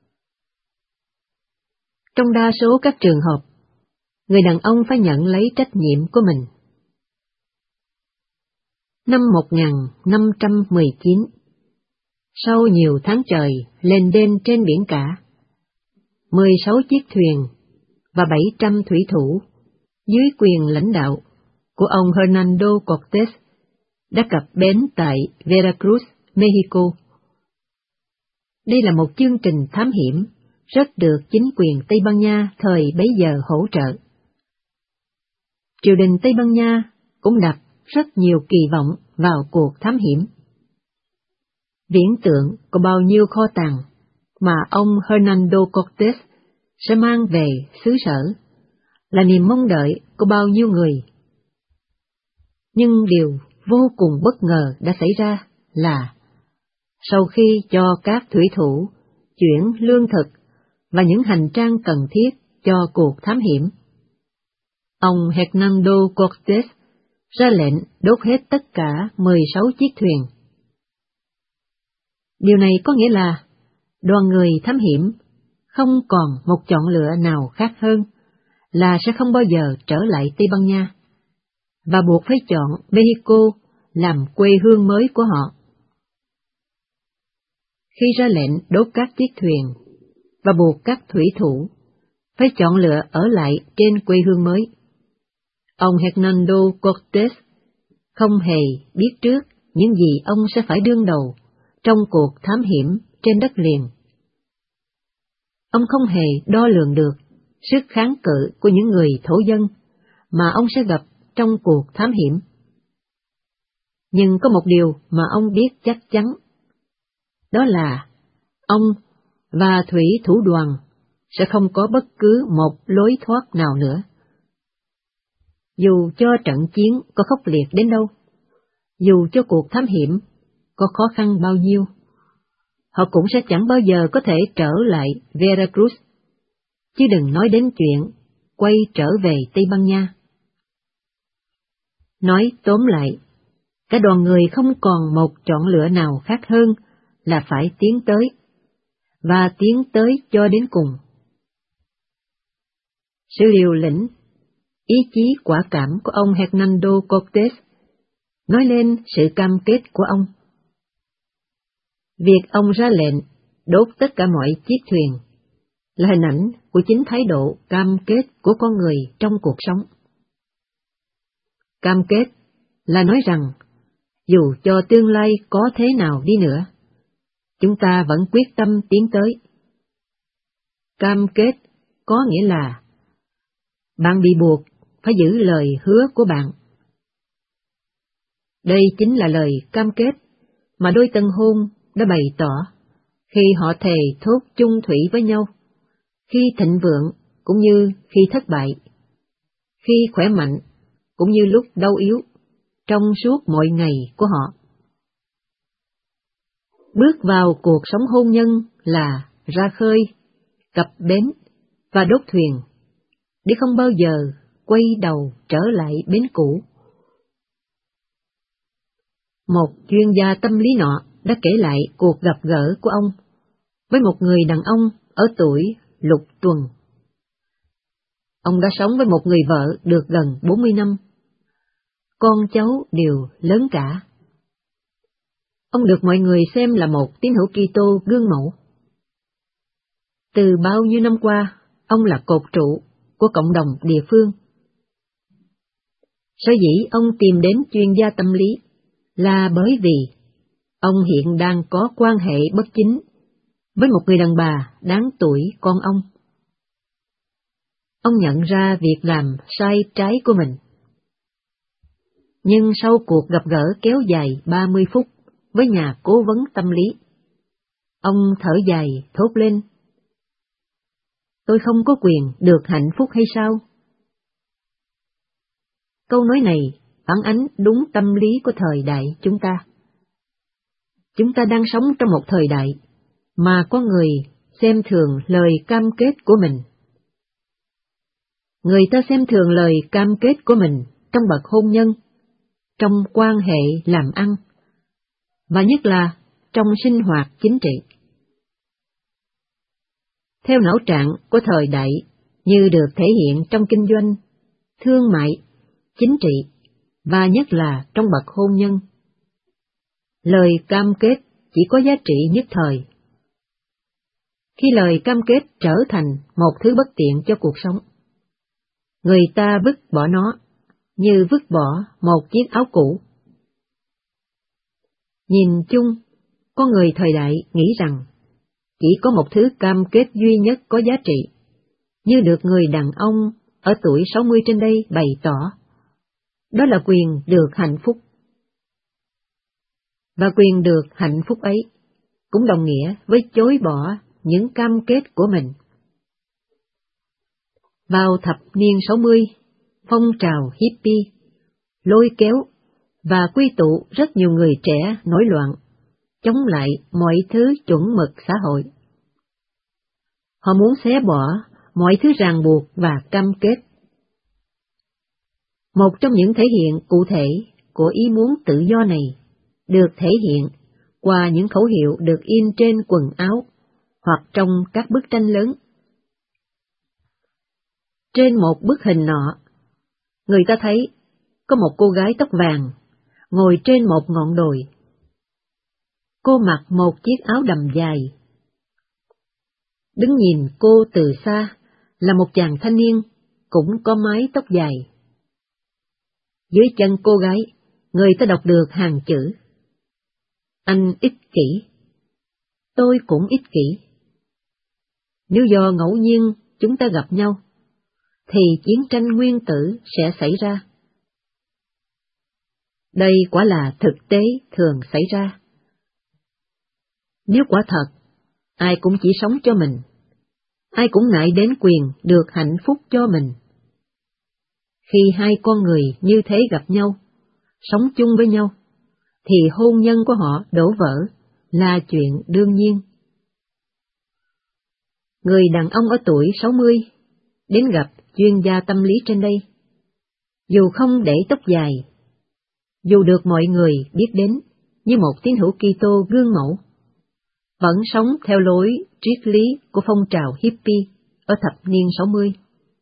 Trong đa số các trường hợp, người đàn ông phải nhận lấy trách nhiệm của mình. Năm một nghìn năm trăm mười chín, sau nhiều tháng trời lên đên trên biển cả, mười sáu chiếc thuyền và bảy trăm thủy thủ dưới quyền lãnh đạo của ông Hernando Cortés đã cập bến tại Veracruz, Mexico. Đây là một chương trình thám hiểm rất được chính quyền Tây Ban Nha thời bấy giờ hỗ trợ. Triều đình Tây Ban Nha cũng đặt rất nhiều kỳ vọng vào cuộc thám hiểm. Viễn tượng có bao nhiêu kho tàng mà ông Hernando Cortés sẽ mang về xứ sở là niềm mong đợi của bao nhiêu người. Nhưng điều vô cùng bất ngờ đã xảy ra là sau khi cho các thủy thủ chuyển lương thực và những hành trang cần thiết cho cuộc thám hiểm, ông Hernando Cortés ra lệnh đốt hết tất cả mười sáu chiếc thuyền. Điều này có nghĩa là đoàn người thám hiểm không còn một chọn lựa nào khác hơn là sẽ không bao giờ trở lại Tây Ban Nha, và buộc phải chọn Mexico làm quê hương mới của họ. Khi ra lệnh đốt các chiếc thuyền và buộc các thủy thủ phải chọn lựa ở lại trên quê hương mới, ông Hernando Cortés không hề biết trước những gì ông sẽ phải đương đầu trong cuộc thám hiểm trên đất liền. Ông không hề đo lường được sức kháng cự của những người thổ dân mà ông sẽ gặp trong cuộc thám hiểm. Nhưng có một điều mà ông biết chắc chắn, đó là ông và thủy thủ đoàn sẽ không có bất cứ một lối thoát nào nữa. Dù cho trận chiến có khốc liệt đến đâu, dù cho cuộc thám hiểm có khó khăn bao nhiêu, họ cũng sẽ chẳng bao giờ có thể trở lại Veracruz, chứ đừng nói đến chuyện quay trở về Tây Ban Nha. Nói tóm lại, cả đoàn người không còn một chọn lựa nào khác hơn là phải tiến tới, và tiến tới cho đến cùng. Sự liều lĩnh, ý chí quả cảm của ông Hernando Cortés nói lên sự cam kết của ông. Việc ông ra lệnh đốt tất cả mọi chiếc thuyền là hình ảnh của chính thái độ cam kết của con người trong cuộc sống. Cam kết là nói rằng, dù cho tương lai có thế nào đi nữa, chúng ta vẫn quyết tâm tiến tới. Cam kết có nghĩa là bạn bị buộc phải giữ lời hứa của bạn. Đây chính là lời cam kết mà đôi tân hôn đã bày tỏ khi họ thề thốt chung thủy với nhau, khi thịnh vượng cũng như khi thất bại, khi khỏe mạnh cũng như lúc đau yếu, trong suốt mọi ngày của họ. Bước vào cuộc sống hôn nhân là ra khơi, cập bến và đốt thuyền, để không bao giờ quay đầu trở lại bến cũ. Một chuyên gia tâm lý nọ đã kể lại cuộc gặp gỡ của ông với một người đàn ông ở tuổi lục tuần. Ông đã sống với một người vợ được gần bốn mươi năm. Con cháu đều lớn cả. Ông được mọi người xem là một tín hữu Kitô gương mẫu. Từ bao nhiêu năm qua, ông là cột trụ của cộng đồng địa phương. Sở dĩ ông tìm đến chuyên gia tâm lý là bởi vì ông hiện đang có quan hệ bất chính với một người đàn bà đáng tuổi con ông. Ông nhận ra việc làm sai trái của mình. Nhưng sau cuộc gặp gỡ kéo dài ba mươi phút với nhà cố vấn tâm lý, ông thở dài thốt lên: "Tôi không có quyền được hạnh phúc hay sao?" Câu nói này phản ánh đúng tâm lý của thời đại chúng ta. Chúng ta đang sống trong một thời đại mà có người xem thường lời cam kết của mình. Người ta xem thường lời cam kết của mình trong bậc hôn nhân, trong quan hệ làm ăn, và nhất là trong sinh hoạt chính trị. Theo não trạng của thời đại như được thể hiện trong kinh doanh, thương mại, chính trị, và nhất là trong bậc hôn nhân, lời cam kết chỉ có giá trị nhất thời. Khi lời cam kết trở thành một thứ bất tiện cho cuộc sống, người ta vứt bỏ nó như vứt bỏ một chiếc áo cũ. Nhìn chung, con người thời đại nghĩ rằng chỉ có một thứ cam kết duy nhất có giá trị, như được người đàn ông ở tuổi sáu mươi trên đây bày tỏ, đó là quyền được hạnh phúc. Và quyền được hạnh phúc ấy cũng đồng nghĩa với chối bỏ những cam kết của mình. Vào thập niên sáu mươi, phong trào hippie lôi kéo và quy tụ rất nhiều người trẻ nổi loạn, chống lại mọi thứ chuẩn mực xã hội. Họ muốn xé bỏ mọi thứ ràng buộc và cam kết. Một trong những thể hiện cụ thể của ý muốn tự do này được thể hiện qua những khẩu hiệu được in trên quần áo hoặc trong các bức tranh lớn. Trên một bức hình nọ, người ta thấy có một cô gái tóc vàng ngồi trên một ngọn đồi. Cô mặc một chiếc áo đầm dài. Đứng nhìn cô từ xa là một chàng thanh niên cũng có mái tóc dài. Dưới chân cô gái, người ta đọc được hàng chữ: "Anh ích kỷ, tôi cũng ích kỷ. Nếu do ngẫu nhiên chúng ta gặp nhau, thì chiến tranh nguyên tử sẽ xảy ra." Đây quả là thực tế thường xảy ra. Nếu quả thật, ai cũng chỉ sống cho mình, ai cũng nại đến quyền được hạnh phúc cho mình. Khi hai con người như thế gặp nhau, sống chung với nhau, thì hôn nhân của họ đổ vỡ là chuyện đương nhiên. Người đàn ông ở tuổi sáu mươi đến gặp chuyên gia tâm lý trên đây, dù không để tóc dài, dù được mọi người biết đến như một tín hữu Kitô gương mẫu, vẫn sống theo lối triết lý của phong trào hippie ở thập niên sáu mươi.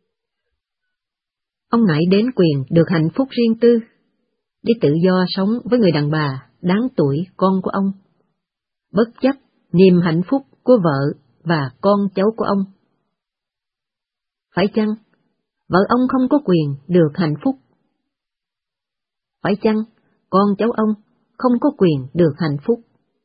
Ông nại đến quyền được hạnh phúc riêng tư, để tự do sống với người đàn bà đáng tuổi con của ông, bất chấp niềm hạnh phúc của vợ và con cháu của ông. Phải chăng vợ ông không có quyền được hạnh phúc? Phải chăng con cháu ông không có quyền được hạnh phúc?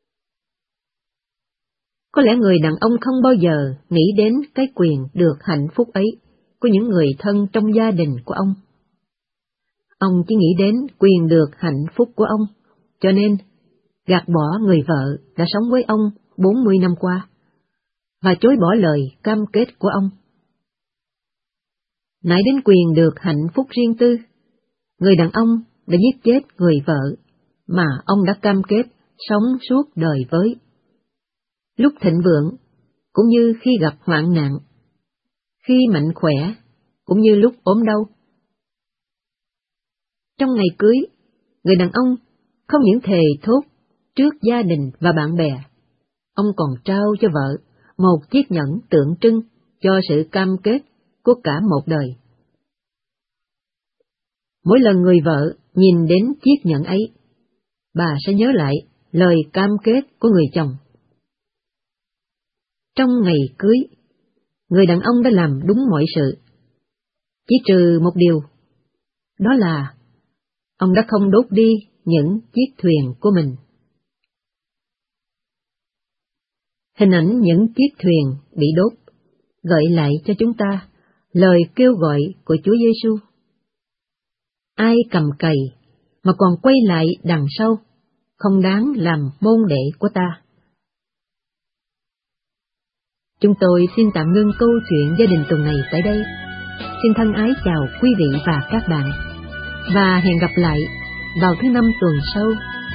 Có lẽ người đàn ông không bao giờ nghĩ đến cái quyền được hạnh phúc ấy của những người thân trong gia đình của ông. Ông chỉ nghĩ đến quyền được hạnh phúc của ông, cho nên gạt bỏ người vợ đã sống với ông bốn mươi năm qua, và chối bỏ lời cam kết của ông. Nại đến quyền được hạnh phúc riêng tư, người đàn ông đã giết chết người vợ mà ông đã cam kết sống suốt đời với. Lúc thịnh vượng, cũng như khi gặp hoạn nạn, khi mạnh khỏe, cũng như lúc ốm đau. Trong ngày cưới, người đàn ông không những thề thốt trước gia đình và bạn bè, ông còn trao cho vợ một chiếc nhẫn tượng trưng cho sự cam kết của cả một đời. Mỗi lần người vợ nhìn đến chiếc nhẫn ấy, bà sẽ nhớ lại lời cam kết của người chồng. Trong ngày cưới, người đàn ông đã làm đúng mọi sự, chỉ trừ một điều, đó là ông đã không đốt đi những chiếc thuyền của mình. Hình ảnh những chiếc thuyền bị đốt gợi lại cho chúng ta lời kêu gọi của Chúa Giêsu. Ai cầm cày mà còn quay lại đằng sau, không đáng làm môn đệ của ta. Chúng tôi xin tạm ngưng câu chuyện gia đình tuần này tại đây. Xin thân ái chào quý vị và các bạn, và hẹn gặp lại vào thứ năm tuần sau.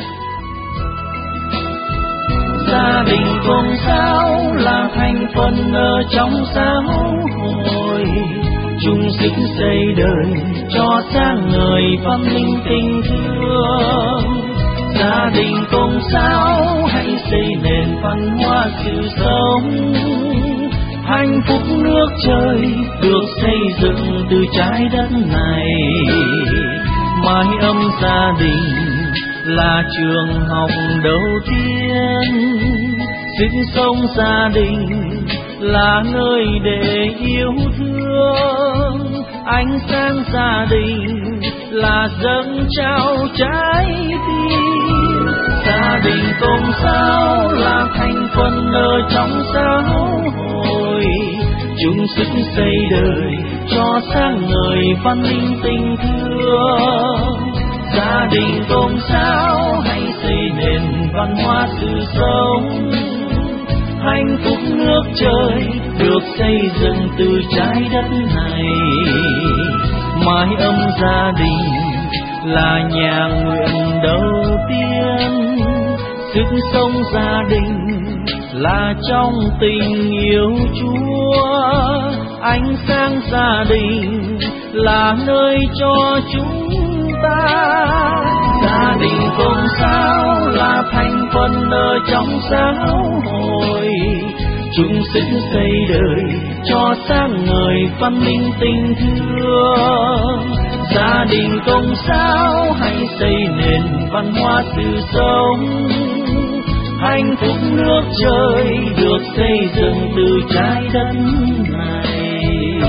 Gia đình cùng sao là thành phần ở trong xã hội, chung sức xây đời cho sáng ngời văn minh tình thương. Gia đình cùng sao hãy xây nền văn hóa sự sống, hạnh phúc nước trời được xây dựng từ trái đất này. Mái ấm gia đình là trường học đầu tiên, sức sống gia đình là nơi để yêu thương, ánh sáng gia đình là dâng trao trái tim. Gia đình cùng sao là thành phần ở trong xã hội, chung sức xây đời cho sáng ngời văn minh tình thương. Gia đình cùng sao hãy xây nền văn hóa sự sống, hạnh phúc nước trời được xây dựng từ trái đất này. Mái ấm gia đình là nhà nguyện đầu tiên, sức sống gia đình là trong tình yêu Chúa, ánh sáng gia đình là nơi cho chúng ta. Gia đình cùng sao là thành phần ở trong xã hội, chung sức xây đời cho sáng ngời văn minh tình thương. Gia đình cùng sao hãy xây nền văn hóa sự sống, hạnh phúc nước trời được xây dựng từ trái đất này.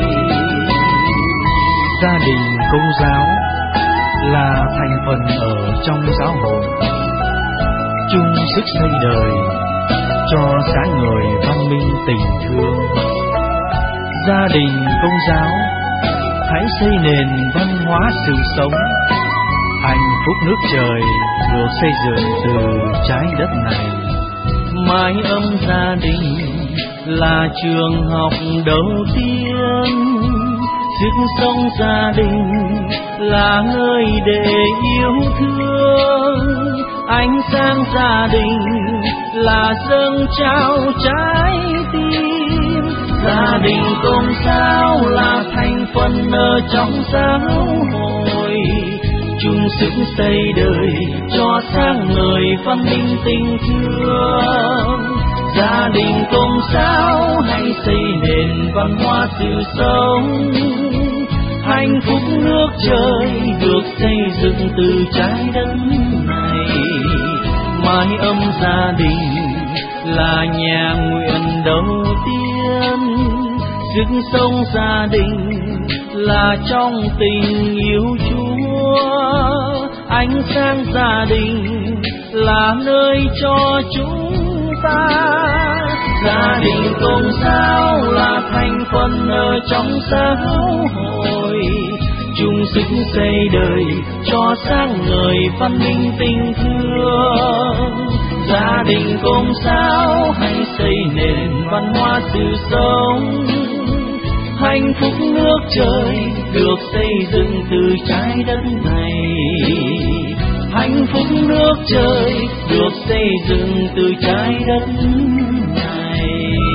Gia đình Công giáo là thành phần ở trong giáo hội, chung sức xây đời cho sáng ngời văn minh tình thương. Gia đình Công giáo hãy xây nền văn hóa sự sống, hạnh phúc nước trời được xây dựng từ trái đất này. Mái ấm gia đình là trường học đầu tiên, sức sống gia đình là nơi để yêu thương, ánh sáng gia đình là dâng trao trái tim. Gia đình cùng sao là thành phần ở trong xã hội, chung sức xây đời cho sáng ngời văn minh tình thương. Gia đình cùng sao hãy xây nền văn hóa sự sống, hạnh phúc nước trời được xây dựng từ trái đất này. Mái ấm gia đình là nhà nguyện đầu tiên, sức sống gia đình là trong tình yêu Chúa, ánh sáng gia đình là nơi cho chúng ta. Gia đình cùng sao là thành phần ở trong xã hội, chung sức xây đời cho sáng ngời văn minh tình thương. Gia đình cùng sao hãy xây nền văn hóa sự sống, hạnh hạnh phúc nước trời được xây dựng từ trái đất này. Hạnh phúc nước trời được xây dựng từ trái đất này.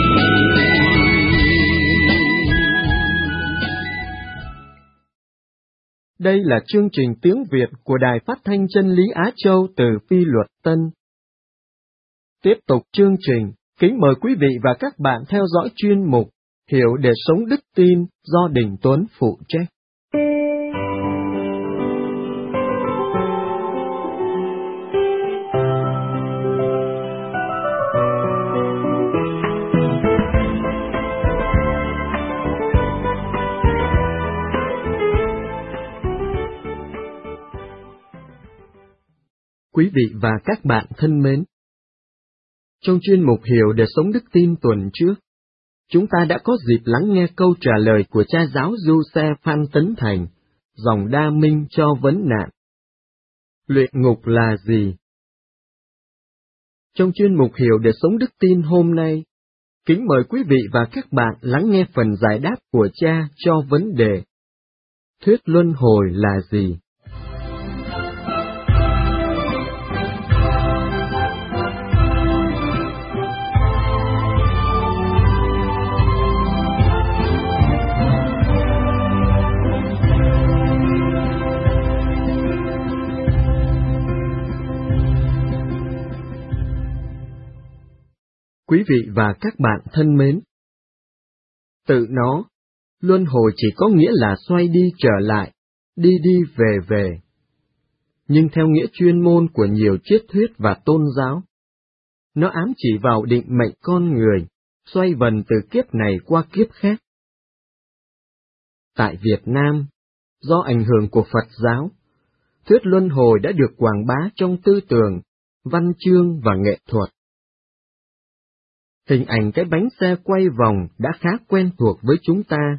Đây là chương trình tiếng Việt của Đài Phát thanh Chân lý Á Châu từ Phi Luật Tân. Tiếp tục chương trình, kính mời quý vị và các bạn theo dõi chuyên mục Hiểu để sống đức tin do Đình Tuấn phụ trách. Quý vị và các bạn thân mến, trong chuyên mục Hiểu để sống đức tin tuần trước, chúng ta đã có dịp lắng nghe câu trả lời của cha giáo Du Xe Phan Tấn Thành, dòng Đa Minh cho vấn nạn. Luyện ngục là gì? Trong chuyên mục Hiểu để sống đức tin hôm nay, kính mời quý vị và các bạn lắng nghe phần giải đáp của cha cho vấn đề thuyết luân hồi là gì? Quý vị và các bạn thân mến, tự nó, luân hồi chỉ có nghĩa là xoay đi trở lại, đi đi về về. Nhưng theo nghĩa chuyên môn của nhiều triết thuyết và tôn giáo, nó ám chỉ vào định mệnh con người, xoay vần từ kiếp này qua kiếp khác. Tại Việt Nam, do ảnh hưởng của Phật giáo, thuyết luân hồi đã được quảng bá trong tư tưởng, văn chương và nghệ thuật. Hình ảnh cái bánh xe quay vòng đã khá quen thuộc với chúng ta.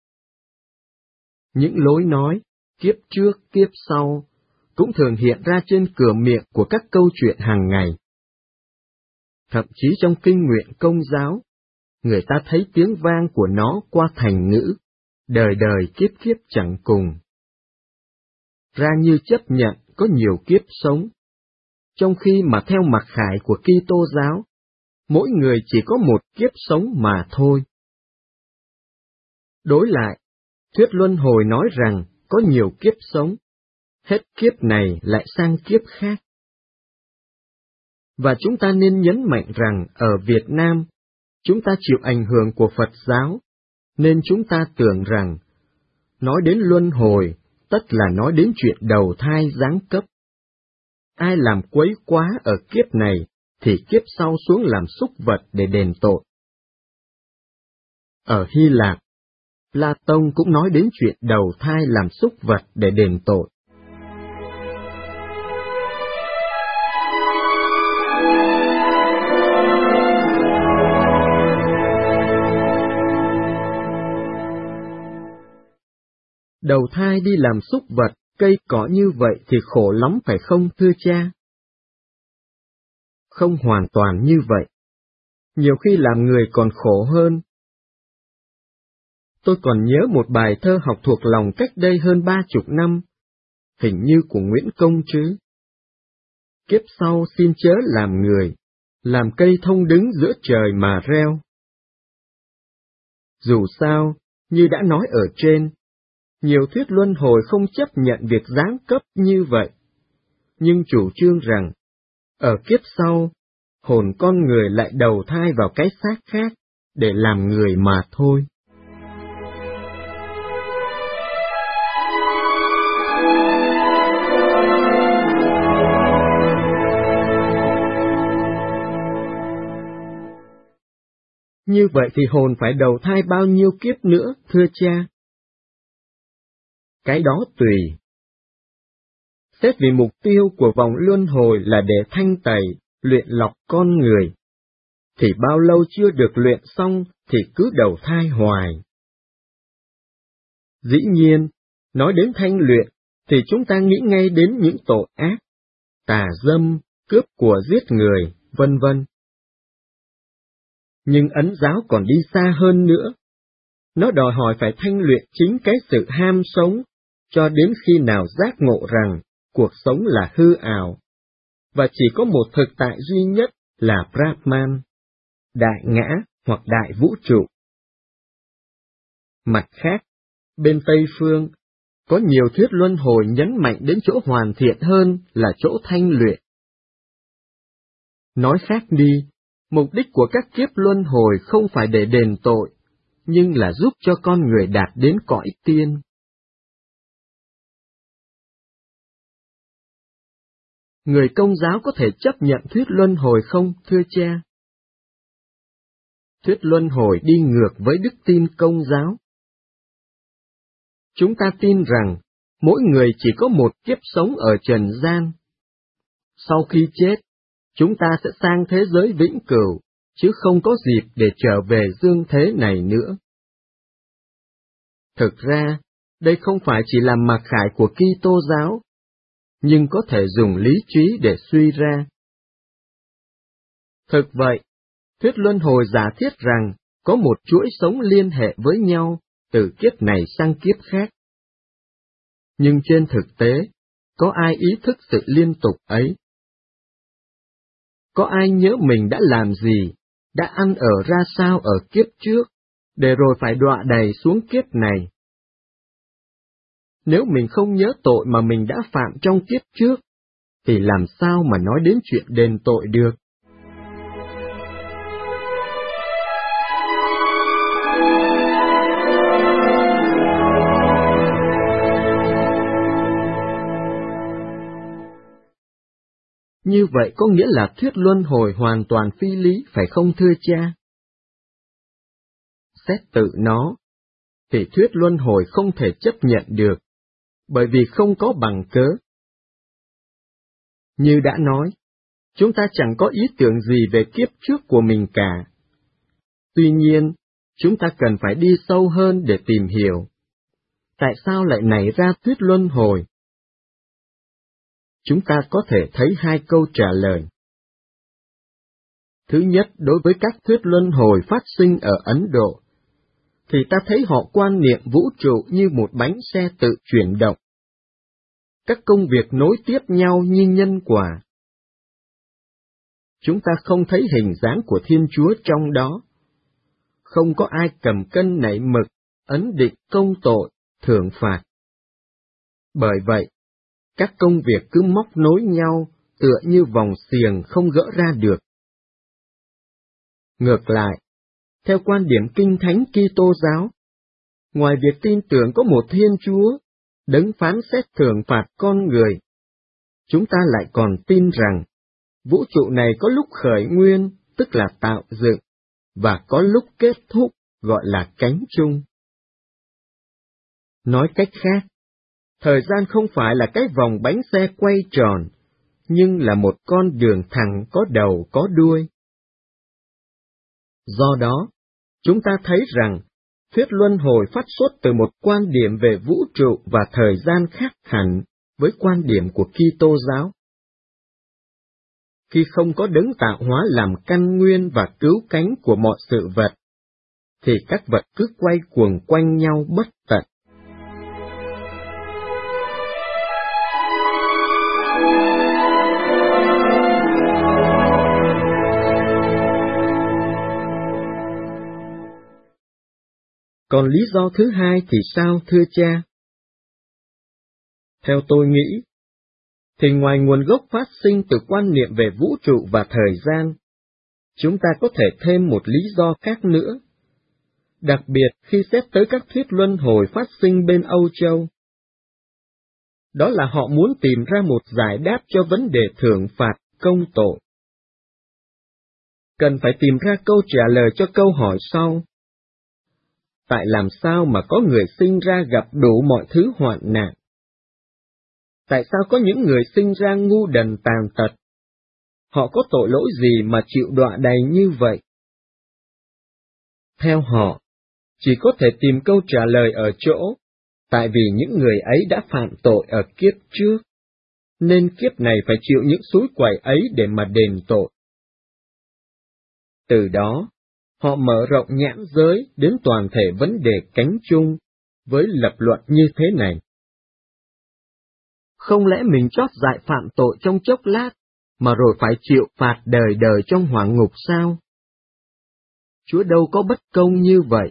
Những lối nói, kiếp trước, kiếp sau, cũng thường hiện ra trên cửa miệng của các câu chuyện hàng ngày. Thậm chí trong kinh nguyện Công giáo, người ta thấy tiếng vang của nó qua thành ngữ, đời đời kiếp kiếp chẳng cùng. Ra như chấp nhận có nhiều kiếp sống, trong khi mà theo mặc khải của Kitô giáo, mỗi người chỉ có một kiếp sống mà thôi. Đối lại, thuyết luân hồi nói rằng có nhiều kiếp sống, hết kiếp này lại sang kiếp khác. Và chúng ta nên nhấn mạnh rằng ở Việt Nam, chúng ta chịu ảnh hưởng của Phật giáo, nên chúng ta tưởng rằng, nói đến luân hồi, tất là nói đến chuyện đầu thai giáng cấp. Ai làm quấy quá ở kiếp này, thì kiếp sau xuống làm súc vật để đền tội. Ở Hy Lạp, Platon cũng nói đến chuyện đầu thai làm súc vật để đền tội. Đầu thai đi làm súc vật, cây cỏ như vậy thì khổ lắm phải không thưa cha? Không hoàn toàn như vậy. Nhiều khi làm người còn khổ hơn. Tôi còn nhớ một bài thơ học thuộc lòng cách đây hơn ba chục năm, hình như của Nguyễn Công Trứ. Kiếp sau xin chớ làm người, làm cây thông đứng giữa trời mà reo. Dù sao, như đã nói ở trên, nhiều thuyết luân hồi không chấp nhận việc giáng cấp như vậy, nhưng chủ trương rằng, ở kiếp sau, hồn con người lại đầu thai vào cái xác khác, để làm người mà thôi. Như vậy thì hồn phải đầu thai bao nhiêu kiếp nữa, thưa cha? Cái đó tùy. Xét vì mục tiêu của vòng luân hồi là để thanh tẩy, luyện lọc con người, thì bao lâu chưa được luyện xong thì cứ đầu thai hoài. Dĩ nhiên, nói đến thanh luyện, thì chúng ta nghĩ ngay đến những tội ác, tà dâm, cướp của giết người, vân vân. Nhưng Ấn giáo còn đi xa hơn nữa. Nó đòi hỏi phải thanh luyện chính cái sự ham sống, cho đến khi nào giác ngộ rằng cuộc sống là hư ảo, và chỉ có một thực tại duy nhất là Brahman, đại ngã hoặc đại vũ trụ. Mặt khác, bên Tây Phương, có nhiều thuyết luân hồi nhấn mạnh đến chỗ hoàn thiện hơn là chỗ thanh luyện. Nói khác đi, mục đích của các kiếp luân hồi không phải để đền tội, nhưng là giúp cho con người đạt đến cõi tiên. Người Công giáo có thể chấp nhận thuyết luân hồi không, thưa cha? Thuyết luân hồi đi ngược với đức tin Công giáo. Chúng ta tin rằng mỗi người chỉ có một kiếp sống ở trần gian. Sau khi chết, chúng ta sẽ sang thế giới vĩnh cửu, chứ không có dịp để trở về dương thế này nữa. Thực ra, đây không phải chỉ là mặc khải của Kitô giáo, nhưng có thể dùng lý trí để suy ra. Thực vậy, thuyết luân hồi giả thiết rằng có một chuỗi sống liên hệ với nhau từ kiếp này sang kiếp khác. Nhưng trên thực tế, có ai ý thức sự liên tục ấy? Có ai nhớ mình đã làm gì, đã ăn ở ra sao ở kiếp trước, để rồi phải đọa đầy xuống kiếp này? Nếu mình không nhớ tội mà mình đã phạm trong kiếp trước, thì làm sao mà nói đến chuyện đền tội được? Như vậy có nghĩa là thuyết luân hồi hoàn toàn phi lý, phải không thưa cha? Xét tự nó, thì thuyết luân hồi không thể chấp nhận được, bởi vì không có bằng cớ. Như đã nói, chúng ta chẳng có ý tưởng gì về kiếp trước của mình cả. Tuy nhiên, chúng ta cần phải đi sâu hơn để tìm hiểu. Tại sao lại nảy ra thuyết luân hồi? Chúng ta có thể thấy hai câu trả lời. Thứ nhất, đối với các thuyết luân hồi phát sinh ở Ấn Độ, thì ta thấy họ quan niệm vũ trụ như một bánh xe tự chuyển động. Các công việc nối tiếp nhau như nhân quả. Chúng ta không thấy hình dáng của Thiên Chúa trong đó. Không có ai cầm cân nảy mực, ấn định công tội, thưởng phạt. Bởi vậy, các công việc cứ móc nối nhau, tựa như vòng xiềng không gỡ ra được. Ngược lại, theo quan điểm Kinh Thánh Kitô giáo, ngoài việc tin tưởng có một Thiên Chúa, đấng phán xét thưởng phạt con người, chúng ta lại còn tin rằng vũ trụ này có lúc khởi nguyên, tức là tạo dựng, và có lúc kết thúc, gọi là cánh chung. Nói cách khác, thời gian không phải là cái vòng bánh xe quay tròn, nhưng là một con đường thẳng có đầu có đuôi. Do đó, chúng ta thấy rằng, thuyết luân hồi phát xuất từ một quan điểm về vũ trụ và thời gian khác hẳn với quan điểm của Kitô giáo. Khi không có đấng tạo hóa làm căn nguyên và cứu cánh của mọi sự vật, thì các vật cứ quay cuồng quanh nhau bất tận. Còn lý do thứ hai thì sao thưa cha? Theo tôi nghĩ, thì ngoài nguồn gốc phát sinh từ quan niệm về vũ trụ và thời gian, chúng ta có thể thêm một lý do khác nữa. Đặc biệt khi xét tới các thuyết luân hồi phát sinh bên Âu Châu. Đó là họ muốn tìm ra một giải đáp cho vấn đề thưởng phạt, công tội. Cần phải tìm ra câu trả lời cho câu hỏi sau. Tại làm sao mà có người sinh ra gặp đủ mọi thứ hoạn nạn? Tại sao có những người sinh ra ngu đần tàn tật? Họ có tội lỗi gì mà chịu đọa đầy như vậy? Theo họ, chỉ có thể tìm câu trả lời ở chỗ, tại vì những người ấy đã phạm tội ở kiếp trước, nên kiếp này phải chịu những súi quẩy ấy để mà đền tội. Từ đó, Họ mở rộng nhãn giới đến toàn thể vấn đề cánh chung với lập luận như thế này. Không lẽ mình chót dại phạm tội trong chốc lát, mà rồi phải chịu phạt đời đời trong hỏa ngục sao? Chúa đâu có bất công như vậy.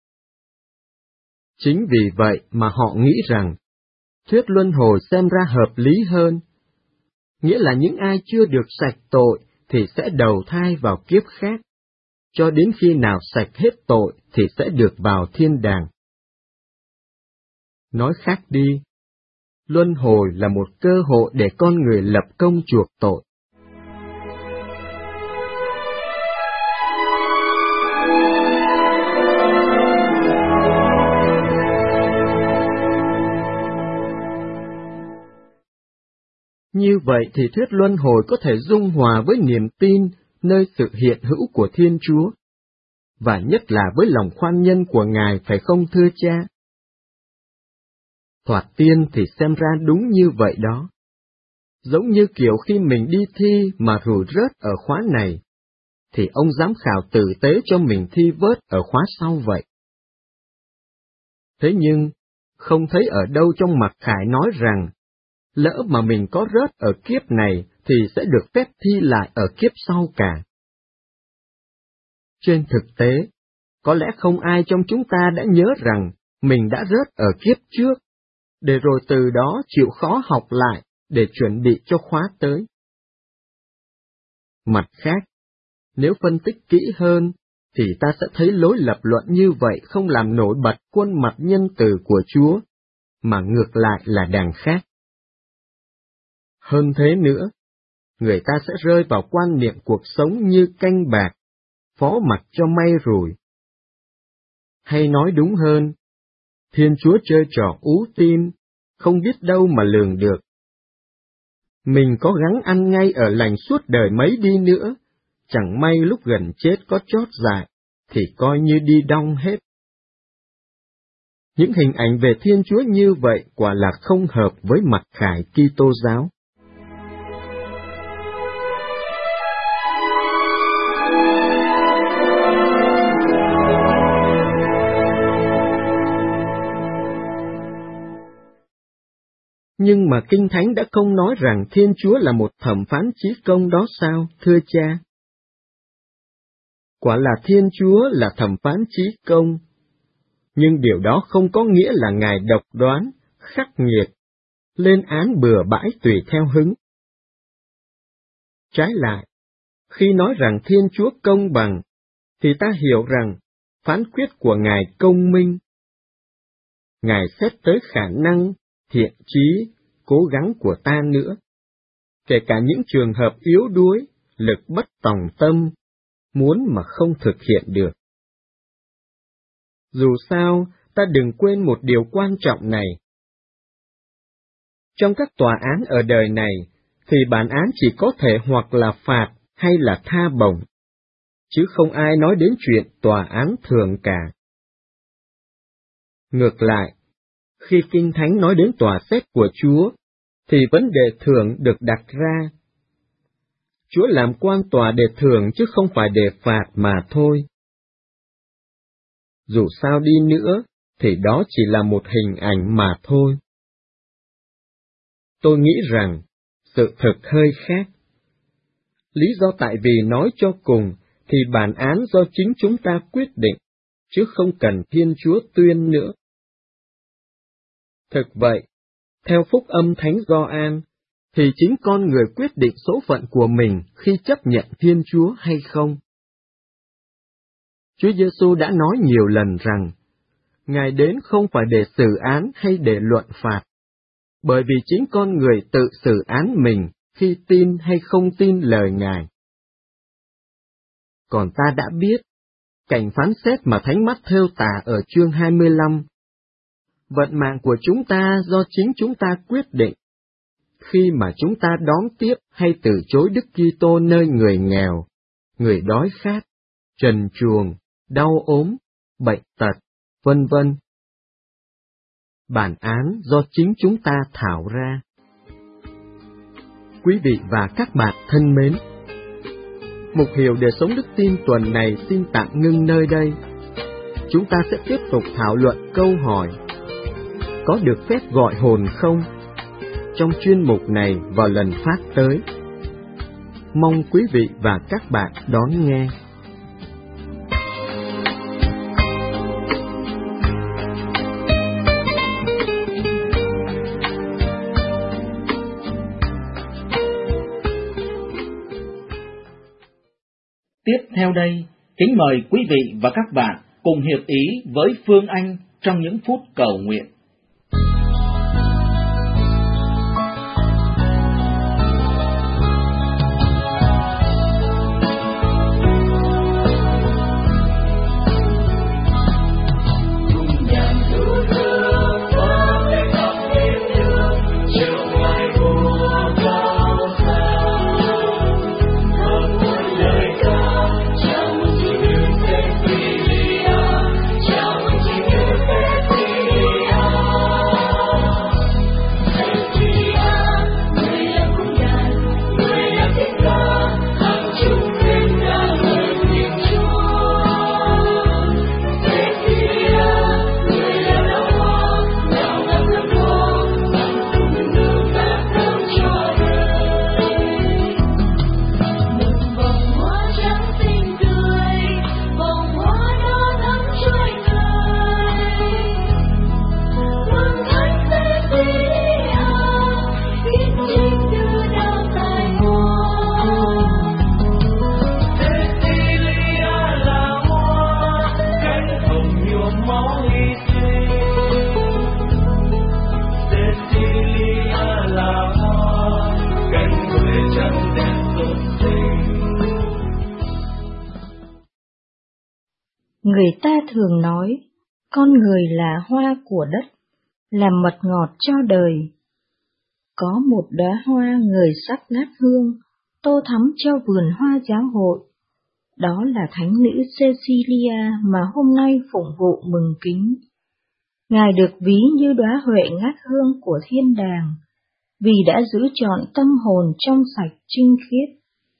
Chính vì vậy mà họ nghĩ rằng, thuyết luân hồi xem ra hợp lý hơn. Nghĩa là những ai chưa được sạch tội thì sẽ đầu thai vào kiếp khác, cho đến khi nào sạch hết tội thì sẽ được vào thiên đàng. Nói khác đi, luân hồi là một cơ hội để con người lập công chuộc tội. Như vậy thì thuyết luân hồi có thể dung hòa với niềm tin nơi sự hiện hữu của Thiên Chúa, và nhất là với lòng khoan nhân của Ngài, phải không thưa cha? Thoạt tiên thì xem ra đúng như vậy đó. Giống như kiểu khi mình đi thi mà rủi rớt ở khóa này, thì ông giám khảo tử tế cho mình thi vớt ở khóa sau vậy. Thế nhưng, không thấy ở đâu trong Mặc Khải nói rằng, lỡ mà mình có rớt ở kiếp này thì sẽ được phép thi lại ở kiếp sau cả. Trên thực tế, có lẽ không ai trong chúng ta đã nhớ rằng mình đã rớt ở kiếp trước, để rồi từ đó chịu khó học lại để chuẩn bị cho khóa tới. Mặt khác, nếu phân tích kỹ hơn, thì ta sẽ thấy lối lập luận như vậy không làm nổi bật khuôn mặt nhân từ của Chúa, mà ngược lại là đàng khác. Hơn thế nữa, người ta sẽ rơi vào quan niệm cuộc sống như canh bạc, phó mặc cho may rủi. Hay nói đúng hơn, Thiên Chúa chơi trò ú tim, không biết đâu mà lường được. Mình có gắng ăn ngay ở lành suốt đời mấy đi nữa, chẳng may lúc gần chết có chót dại, thì coi như đi đong hết. Những hình ảnh về Thiên Chúa như vậy quả là không hợp với Mặc Khải Kitô giáo. Nhưng mà Kinh Thánh đã không nói rằng Thiên Chúa là một thẩm phán chí công đó sao, thưa cha? Quả là Thiên Chúa là thẩm phán chí công, nhưng điều đó không có nghĩa là Ngài độc đoán, khắc nghiệt, lên án bừa bãi tùy theo hứng. Trái lại, khi nói rằng Thiên Chúa công bằng, thì ta hiểu rằng phán quyết của Ngài công minh. Ngài xét tới khả năng, thiện chí, cố gắng của ta nữa, kể cả những trường hợp yếu đuối, lực bất tòng tâm, muốn mà không thực hiện được. Dù sao, ta đừng quên một điều quan trọng này. Trong các tòa án ở đời này, thì bản án chỉ có thể hoặc là phạt hay là tha bổng, chứ không ai nói đến chuyện tòa án thường cả. Ngược lại, khi Kinh Thánh nói đến tòa xét của Chúa, thì vấn đề thưởng được đặt ra. Chúa làm quan tòa để thưởng chứ không phải để phạt mà thôi. Dù sao đi nữa, thì đó chỉ là một hình ảnh mà thôi. Tôi nghĩ rằng, sự thực hơi khác. Lý do tại vì nói cho cùng, thì bản án do chính chúng ta quyết định, chứ không cần Thiên Chúa tuyên nữa. Thực vậy, theo phúc âm Thánh Gioan, thì chính con người quyết định số phận của mình khi chấp nhận Thiên Chúa hay không. Chúa Giêsu đã nói nhiều lần rằng, Ngài đến không phải để xử án hay để luận phạt, bởi vì chính con người tự xử án mình khi tin hay không tin lời Ngài. Còn ta đã biết, cảnh phán xét mà Thánh Mát-thêu tả ở chương hai mươi lăm, vận mạng của chúng ta do chính chúng ta quyết định, khi mà chúng ta đón tiếp hay từ chối Đức Kitô nơi người nghèo, người đói khát, trần truồng, đau ốm, bệnh tật, vân vân. Bản án do chính chúng ta thảo ra. Quý vị và các bạn thân mến, Mục Hiểu Đời Sống Đức Tin tuần này xin tạm ngưng nơi đây. Chúng ta sẽ tiếp tục thảo luận câu hỏi: có được phép gọi hồn không? Trong chuyên mục này vào lần phát tới. Mong quý vị và các bạn đón nghe. Tiếp theo đây, kính mời quý vị và các bạn cùng hiệp ý với Phương Anh trong những phút cầu nguyện. Người ta thường nói, con người là hoa của đất, là mật ngọt cho đời. Có một đóa hoa người sắc ngát hương, tô thắm cho vườn hoa giáo hội. Đó là thánh nữ Cecilia mà hôm nay phụng vụ mừng kính. Ngài được ví như đóa huệ ngát hương của thiên đàng, vì đã giữ trọn tâm hồn trong sạch trinh khiết.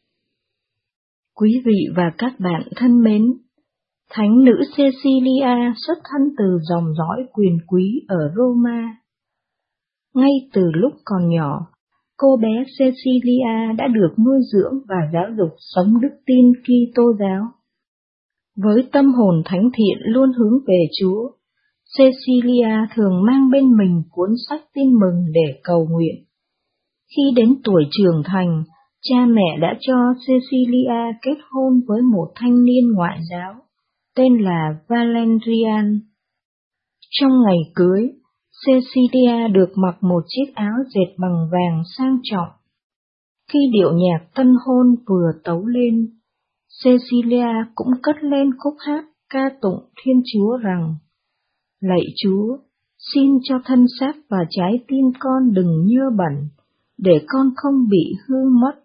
Quý vị và các bạn thân mến, thánh nữ Cecilia xuất thân từ dòng dõi quyền quý ở Roma. Ngay từ lúc còn nhỏ, cô bé Cecilia đã được nuôi dưỡng và giáo dục sống đức tin Kitô giáo. Với tâm hồn thánh thiện luôn hướng về Chúa, Cecilia thường mang bên mình cuốn sách Tin Mừng để cầu nguyện. Khi đến tuổi trưởng thành, cha mẹ đã cho Cecilia kết hôn với một thanh niên ngoại giáo, tên là Valerian. Trong ngày cưới, Cecilia được mặc một chiếc áo dệt bằng vàng sang trọng. Khi điệu nhạc tân hôn vừa tấu lên, Cecilia cũng cất lên khúc hát ca tụng Thiên Chúa rằng: Lạy Chúa, xin cho thân xác và trái tim con đừng nhơ bẩn, để con không bị hư mất.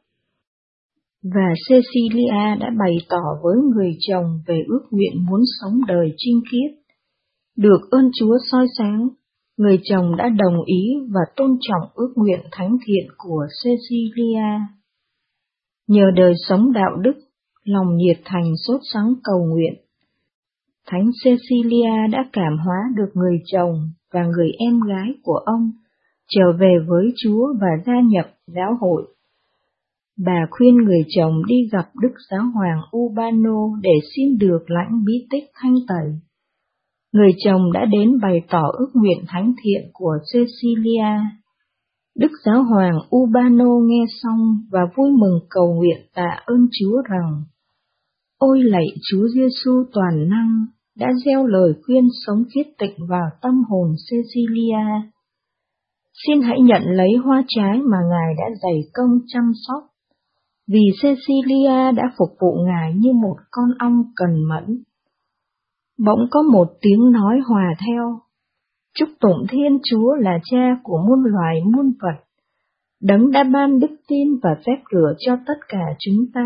Và Cecilia đã bày tỏ với người chồng về ước nguyện muốn sống đời trinh khiết. Được ơn Chúa soi sáng, người chồng đã đồng ý và tôn trọng ước nguyện thánh thiện của Cecilia. Nhờ đời sống đạo đức, lòng nhiệt thành sốt sắng cầu nguyện, Thánh Cecilia đã cảm hóa được người chồng và người em gái của ông trở về với Chúa và gia nhập giáo hội. Bà khuyên người chồng đi gặp Đức Giáo hoàng Urbano để xin được lãnh bí tích thanh tẩy. Người chồng đã đến bày tỏ ước nguyện thánh thiện của Cecilia. Đức Giáo hoàng Urbano nghe xong và vui mừng cầu nguyện tạ ơn Chúa rằng: Ôi lạy Chúa Giêsu toàn năng, đã gieo lời khuyên sống khiết tịnh vào tâm hồn Cecilia. Xin hãy nhận lấy hoa trái mà Ngài đã dày công chăm sóc, vì Cecilia đã phục vụ Ngài như một con ong cần mẫn. Bỗng có một tiếng nói hòa theo: Chúc tụng Thiên Chúa là Cha của muôn loài muôn vật, Đấng đã ban đức tin và phép rửa cho tất cả chúng ta.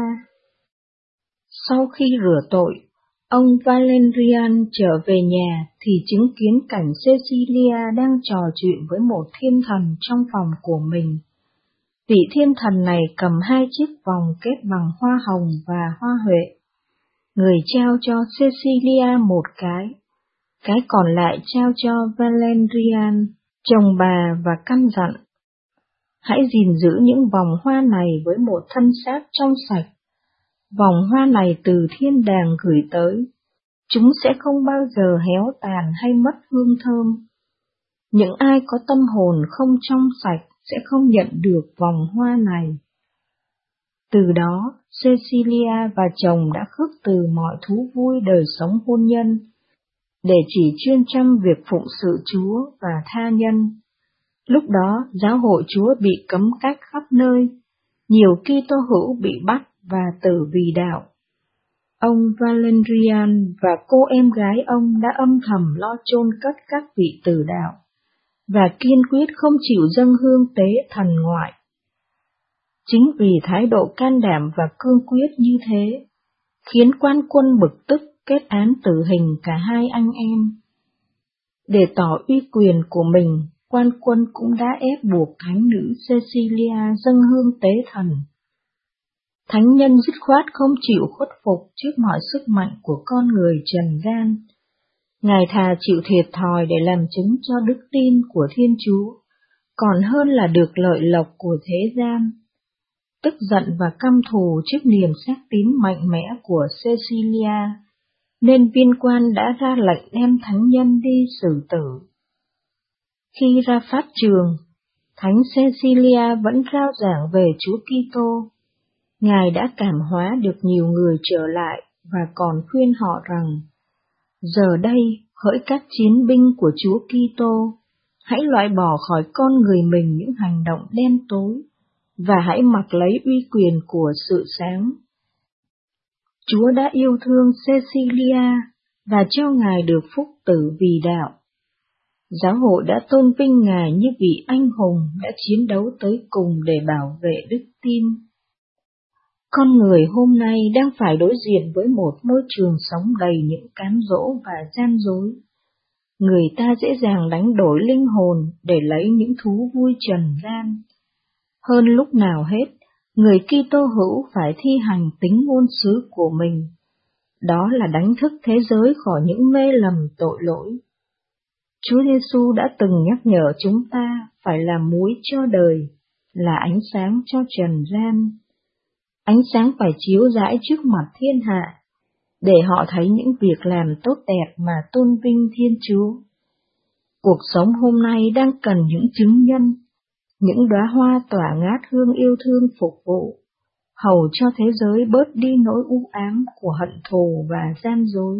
Sau khi rửa tội, ông Valerian trở về nhà thì chứng kiến cảnh Cecilia đang trò chuyện với một thiên thần trong phòng của mình. Vị thiên thần này cầm hai chiếc vòng kết bằng hoa hồng và hoa huệ. Người trao cho Cecilia một cái, cái còn lại trao cho Valerian, chồng bà, và căn dặn: hãy gìn giữ những vòng hoa này với một thân xác trong sạch. Vòng hoa này từ thiên đàng gửi tới, chúng sẽ không bao giờ héo tàn hay mất hương thơm. Những ai có tâm hồn không trong sạch sẽ không nhận được vòng hoa này. Từ đó, Cecilia và chồng đã khước từ mọi thú vui đời sống hôn nhân, để chỉ chuyên chăm việc phụng sự Chúa và tha nhân. Lúc đó, giáo hội Chúa bị cấm cách khắp nơi, nhiều Kitô hữu bị bắt và tử vì đạo. Ông Valerian và cô em gái ông đã âm thầm lo chôn cất các vị tử đạo, và kiên quyết không chịu dâng hương tế thần ngoại. Chính vì thái độ can đảm và cương quyết như thế, khiến quan quân bực tức kết án tử hình cả hai anh em. Để tỏ uy quyền của mình, quan quân cũng đã ép buộc thánh nữ Cecilia dâng hương tế thần. Thánh nhân dứt khoát không chịu khuất phục trước mọi sức mạnh của con người trần gian. Ngài thà chịu thiệt thòi để làm chứng cho đức tin của Thiên Chúa, còn hơn là được lợi lộc của thế gian. Tức giận và căm thù trước niềm xác tín mạnh mẽ của Cecilia, nên viên quan đã ra lệnh đem thánh nhân đi xử tử. Khi ra pháp trường, thánh Cecilia vẫn rao giảng về Chúa Kitô. Ngài đã cảm hóa được nhiều người trở lại và còn khuyên họ rằng: giờ đây, hỡi các chiến binh của Chúa Kitô, hãy loại bỏ khỏi con người mình những hành động đen tối, và hãy mặc lấy uy quyền của sự sáng. Chúa đã yêu thương Cecilia và cho Ngài được phúc tử vì đạo. Giáo hội đã tôn vinh Ngài như vị anh hùng đã chiến đấu tới cùng để bảo vệ đức tin. Con người hôm nay đang phải đối diện với một môi trường sống đầy những cám dỗ và gian dối. Người ta dễ dàng đánh đổi linh hồn để lấy những thú vui trần gian. Hơn lúc nào hết, người Kitô hữu phải thi hành tính ngôn sứ của mình. Đó là đánh thức thế giới khỏi những mê lầm tội lỗi. Chúa Giêsu đã từng nhắc nhở chúng ta phải là muối cho đời, là ánh sáng cho trần gian. Ánh sáng phải chiếu rãi trước mặt thiên hạ, để họ thấy những việc làm tốt đẹp mà tôn vinh Thiên Chúa. Cuộc sống hôm nay đang cần những chứng nhân, những đóa hoa tỏa ngát hương yêu thương phục vụ, hầu cho thế giới bớt đi nỗi u ám của hận thù và gian dối.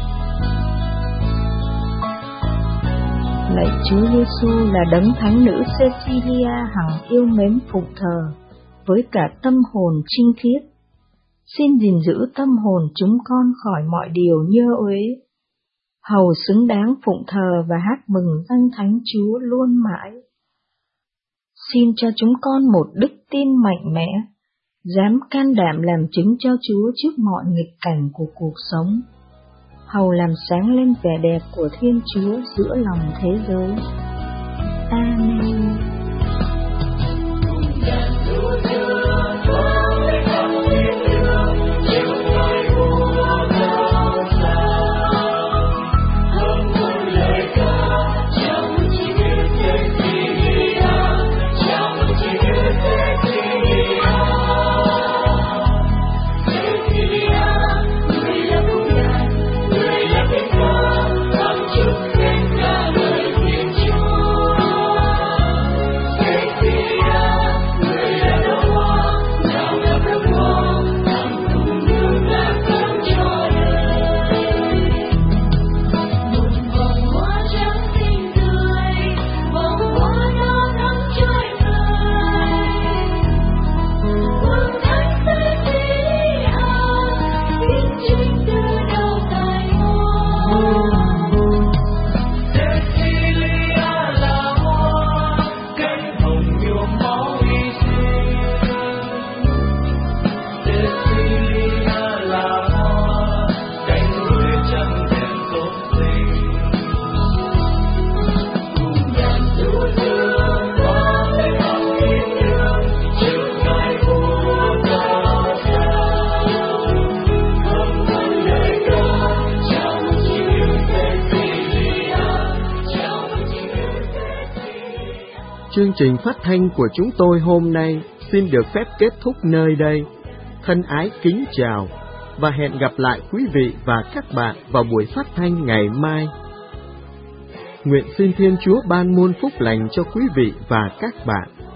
Lạy Chúa Giêsu là đấng thánh nữ Cecilia hằng yêu mến phụng thờ với cả tâm hồn trinh khiết. Xin gìn giữ tâm hồn chúng con khỏi mọi điều nhơ uế, hầu xứng đáng phụng thờ và hát mừng danh Thánh Chúa luôn mãi. Xin cho chúng con một đức tin mạnh mẽ, dám can đảm làm chứng cho Chúa trước mọi nghịch cảnh của cuộc sống, hầu làm sáng lên vẻ đẹp của Thiên Chúa giữa lòng thế giới. Amen. Hãy subscribe cho kênh Ghiền Mì Gõ để không bỏ lỡ Chương trình phát thanh của chúng tôi hôm nay xin được phép kết thúc nơi đây. Thân ái kính chào và hẹn gặp lại quý vị và các bạn vào buổi phát thanh ngày mai. Nguyện xin Thiên Chúa ban muôn phúc lành cho quý vị và các bạn.